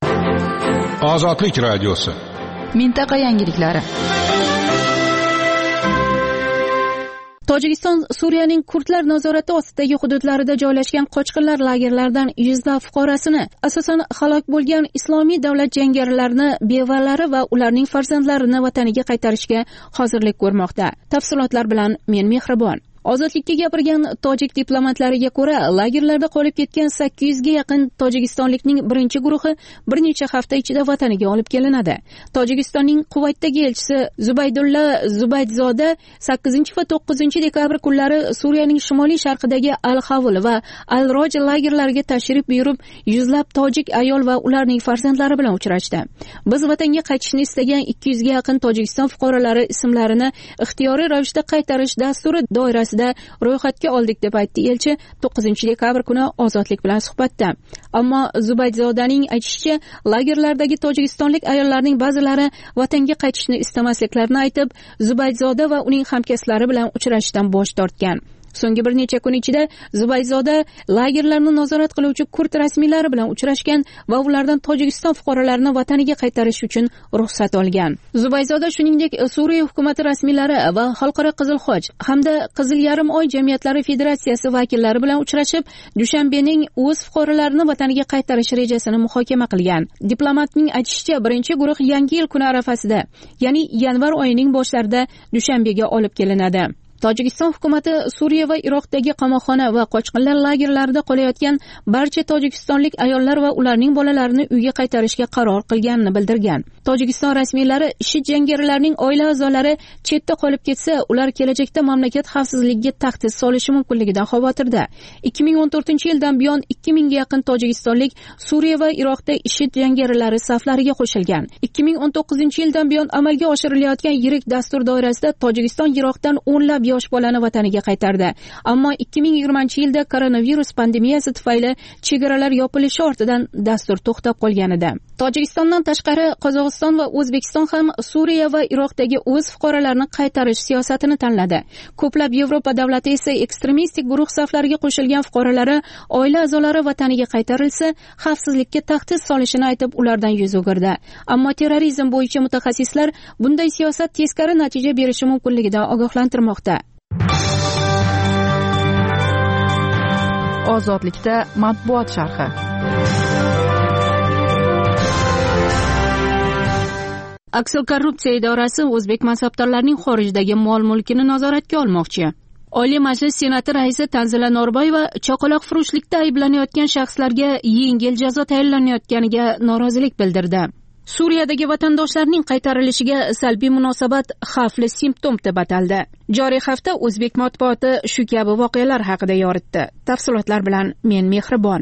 Ozodlik radiosi. Mintaqa yangiliklari. Tojikiston Suriyaning kurdlar nazorati ostidagi hududlarida joylashgan qochqinlar lagerlaridan yuzlab fuqarosini, asosan halok bo'lgan Islomiy davlat jangarilarini, bevalari va ularning farzandlarini vataniga qaytarishga hozirlik ko'rmoqda. Tafsilotlar bilan men Mehribon. Ozodlikka gapirgan tojik diplomatlariga ko'ra, lagerlarda qolib ketgan 800 ga yaqin tojikistonlikning birinchi guruhi bir necha hafta ichida vataniga olib kelinadi. Tojikistonning Quvaytdagi elchisi Zubaydulla Zubaydzoda 8 va 9 dekabr kunlari Suriyaning shimoliy sharqidagi Al-Havl va Al-Roj lagerlariga tashrif buyurib, yuzlab tojik ayol va ularning farzandlari bilan uchrashdi. Biz vatanga qaytishni istagan 200 ga yaqin Tojikiston fuqarolari ismlarini ixtiyoriy ravishda qaytarish dasturi doirasida ro'yxatga oldik deb aytdi elchi 9 dekabr kuni Ozodlik bilan suhbatda. Ammo Zubaydzodaning aytishicha, lagerlardagi tojikistonlik ayollarning ba'zilari vatanga qaytishni istamasliklarini aytib, Zubaydzoda va uning hamkasblari bilan uchrashishdan bosh tortgan. So'nggi bir necha kun ichida Zubayzoda lagerlarni nazorat qiluvchi kurd rasmiylari bilan uchrashgan va ulardan Tojikiston fuqarolarini vataniga qaytarish uchun ruxsat olgan. Zubayzoda shuningdek Suriya hukumati rasmiylari va Xalqaro Qizil Xoch hamda Qizil yarim oy jamiyatlari federatsiyasi vakillari bilan uchrashib, Dushanbening o'z fuqarolarini vataniga qaytarish rejasini muhokama qilgan. Diplomatning aytishicha, birinchi guruh Yangi yil kuni arafasida, ya'ni yanvar oyining boshlarida Dushanbega olib kelinadi. Tojikiston hukumati Suriya va Iroqdagi qamoqxona va qochqinlar lagerlarida qolayotgan barcha tojikistonlik ayollar va ularning bolalarini uyga qaytarishga qaror qilganini bildirgan. Tojikiston rasmiylari IShID jangarilarining oila a'zolari chetda qolib ketsa, ular kelajakda mamlakat xavfsizligiga tahdid solishi mumkinligidan xavotirda. 2014-yildan buyon 2000 ga yaqin tojikistonlik Suriya va Iroqda IShID jangarilari saflariga qo'shilgan. 2019-yildan buyon amalga oshirilayotgan yirik dastur doirasida Tojikiston Iroqdan o'nlab yosh bolani vataniga qaytardi. Ammo 2020-yilda koronavirus pandemiyasi tufayli chegaralar yopilishi ortidan dastur to'xtab qolgan edi. Tojikistondan tashqari Qozog'iston va O'zbekiston ham Suriya va Iroqdagi o'z fuqarolarini qaytarish siyosatini tanladi. Ko'plab Yevropa davlatlari esa ekstremistik guruh saflariga qo'shilgan fuqarolari oila a'zolari vataniga qaytarilsa, xavfsizlikka tahdid solishini aytib ulardan yuz o'girdi. Ammo terrorizm bo'yicha mutaxassislar bunday siyosat teskari natija berishi mumkinligidan ogohlantirmoqda. Ozodlikda matbuot sharhi. Aksel korrupsiya idorasi o'zbek mansabdorlarining xorijdagi mol-mulkini nazoratga olmoqchi. Oliy Majlis Senati raisi Tanzila Norboyeva chaqaloqfurushlikda ayblanayotgan shaxslarga yengil jazo tayinlanayotganiga norozilik bildirdi. Suriyadagi vatandoshlarning qaytarilishiga salbiy munosabat xavfli simptom deb ataldi. Joriy hafta o'zbek matbuoti shu kabi voqealar haqida yoritdi. Tafsilotlar bilan men Mehribon.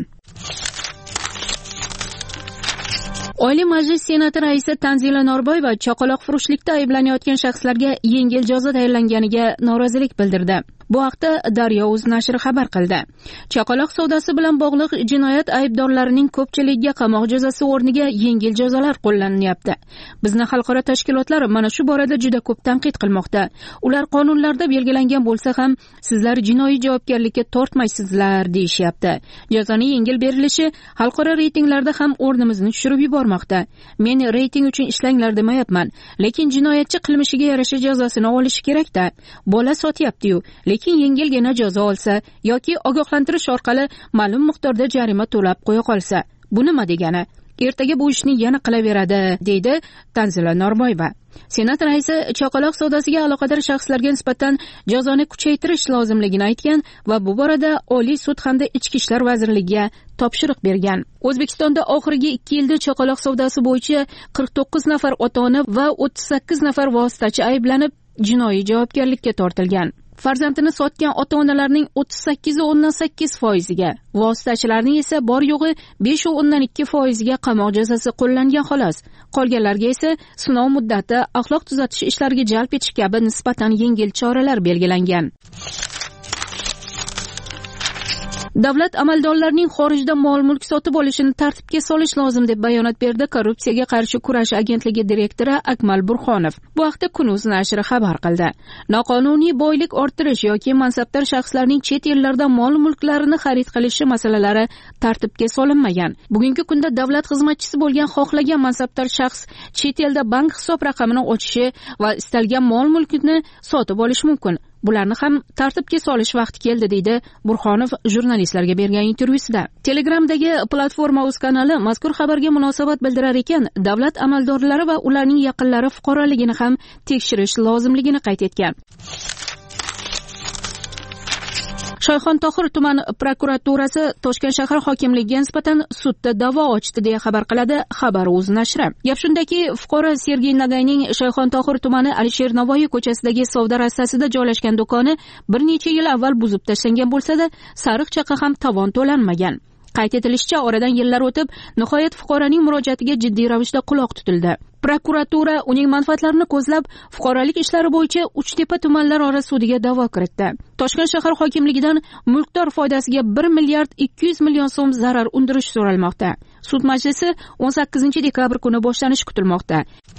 Oliy Majlis Senati raisi Tanzila Norboyeva chaqaloqfurushlikda ayblanayotgan shaxslarga yengil jazo tayinlanganiga norozilik bildirdi. Bu haqda Daryo.uz nashri xabar qildi. Chaqaloq savdosi bilan bog'liq jinoyat aybdorlarining ko'pchiligiga qamoq jazosi o'rniga yengil jazolar qo'llanyapti. Bizni xalqaro tashkilotlar mana shu borada juda ko'p tanqid qilmoqda. Ular qonunlarda belgilangan bo'lsa ham, sizlar jinoiy javobgarlikka tortmaysizlar deyishyapti. Jazoning yengil berilishi xalqaro reytinglarda ham o'rnimizni tushirib yubormoqda. Men reyting uchun ishlanglar demayapman, lekin jinoyatchi qilmishiga yarasha jazosini olishi kerak-da. Bola sotyapti-yu, lekin yengilgina jazo olsa yoki ogohlantirish orqali ma'lum miqdorda jarima to'lab qo'ya qolsa, bu nima degani? Ertaga bu ishni yana qilaveradi, deydi Tanzila Norboyeva. Senat raisi chaqaloq savdosiga aloqador shaxslarga nisbatan jazoni kuchaytirish lozimligini aytgan va bu borada Oliy sud hamda Ichki ishlar vazirligiga topshiriq bergan. O'zbekistonda oxirgi 2 yilda chaqaloq savdosi bo'yicha 49 nafar ota-ona va 38 nafar vositachi ayblanib, jinoiy javobgarlikka tortilgan. Farzandini sotgan ota-onalarning 38.8%ga, vositachilarning esa bor yo'g'i 5.2%ga qamoq jazosi qo'llangan xolos. Qolganlarga esa sinov muddati, axloq tuzatish ishlariga jalb etish kabi nisbatan yengil choralar belgilangan. Davlat amaldorlarining xorijda mol-mulk sotib olishini tartibga solish lozim deb bayonot berdi Korrupsiyaga qarshi kurash agentligi direktori Akmal Burxonov. Bu haqda Kun.uz nashri xabar qildi. Noqonuniy boylik orttirish yoki mansabdor shaxslarning chet ellarda mol-mulklarini xarid qilishi masalalari tartibga solinmagan. Bugungi kunda davlat xizmatchisi bo'lgan xohlagan mansabdor shaxs chet elda bank hisob raqamini ochishi va istalgan mol-mulkni sotib olishi mumkin. Bularni ham tartibga solish vaqti keldi, deydi Burxonov jurnalistlarga bergan intervyusida. Telegramdagi platforma.uz kanali mazkur xabarga munosabat bildirar ekan, davlat amaldorlari va ularning yaqinlari fuqaroligini ham tekshirish lozimligini qayd etgan. Shayxontohur tuman prokuraturasi Toshkent shahar hokimligiga nisbatan sudda da'vo ochdi deya xabar qiladi Xabar.uz nashri. Gap shundaki, fuqaro Sergey Nagayning Shayxontohur tumani Alisher Navoiy ko'chasidagi savdo rastasida joylashgan do'koni bir necha yil avval buzib tashlangan bo'lsa-da, sariq chaqa ham tovon to'lanmagan. Qayd etilishicha, oradan yillar o'tib, nihoyat fuqaroning murojaatiga jiddiy ravishda quloq tutildi. Prokuratura uning manfaatlarini ko'zlab, fuqarolik ishlari bo'yicha Uchtepa tumanlararo sudiga da'vo kiritdi. Toshkent shahar hokimligidan mulkdor foydasiga 1 milliard 200 million so'm zarar undirish so'ralmoqda. Sud majlisi 18 dekabr kuni boshlanishi kutilmoqda.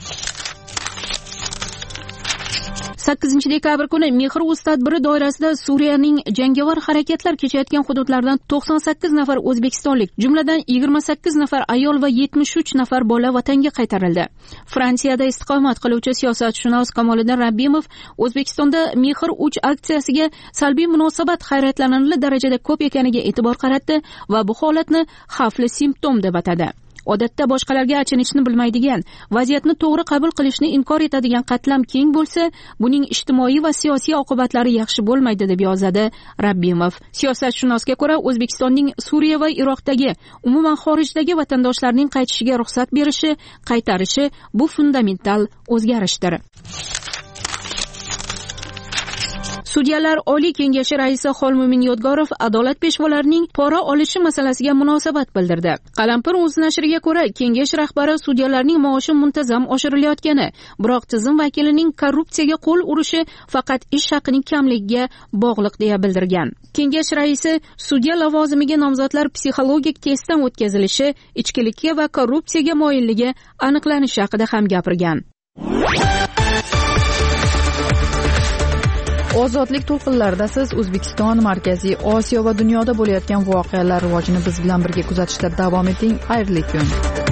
8 dekabr kuni Mehr.uz tadbiri doirasida Suriyaning jangovar harakatlar kechayotgan hududlaridan 98 nafar o'zbekistonlik, jumladan 28 nafar ayol va 73 nafar bola vatanga qaytarildi. Fransiyada istiqomat qiluvchi siyosatshunos Kamoliddin Rabbimov O'zbekistonda Mehr.uz aksiyasiga salbiy munosabat hayratlanarli darajada ko'p ekaniga e'tibor qaratdi va bu holatni xavfli simptom deb atadi. Odatda boshqalarga achinishni bilmaydigan, vaziyatni to'g'ri qabul qilishni inkor etadigan qatlam keng bo'lsa, buning ijtimoiy va siyosiy oqibatlari yaxshi bo'lmaydi deb yozadi Rabbimov. Siyosatshunosga ko'ra, O'zbekistonning Suriya va Iroqdagi, umuman xorijdagi vatandoshlarning qaytishiga ruxsat berishi, qaytarishi bu fundamental o'zgarishdir. Sudyalar Oliy Kengashi raisi Xolmumin Yodgorov adolat peshvolarining pora olishi masalasiga munosabat bildirdi. Qalampir.uz nashriga ko'ra, kengash rahbari sudyalarning maoshi muntazam oshirilayotgani, biroq tizim vakilining korrupsiyaga qo'l urishi faqat ish haqining kamligiga bog'liq deya bildirgan. Kengash raisi sudya lavozimiga nomzodlar psixologik testdan o'tkazilishi, ichkilikka va korrupsiyaga moyilligi aniqlanishi haqida ham gapirgan. Ozodlik to'lqinlarida siz O'zbekiston, Markaziy Osiyo va dunyoda bo'layotgan voqealar rivojini biz bilan birga kuzatishda davom eting. Xayrli kun.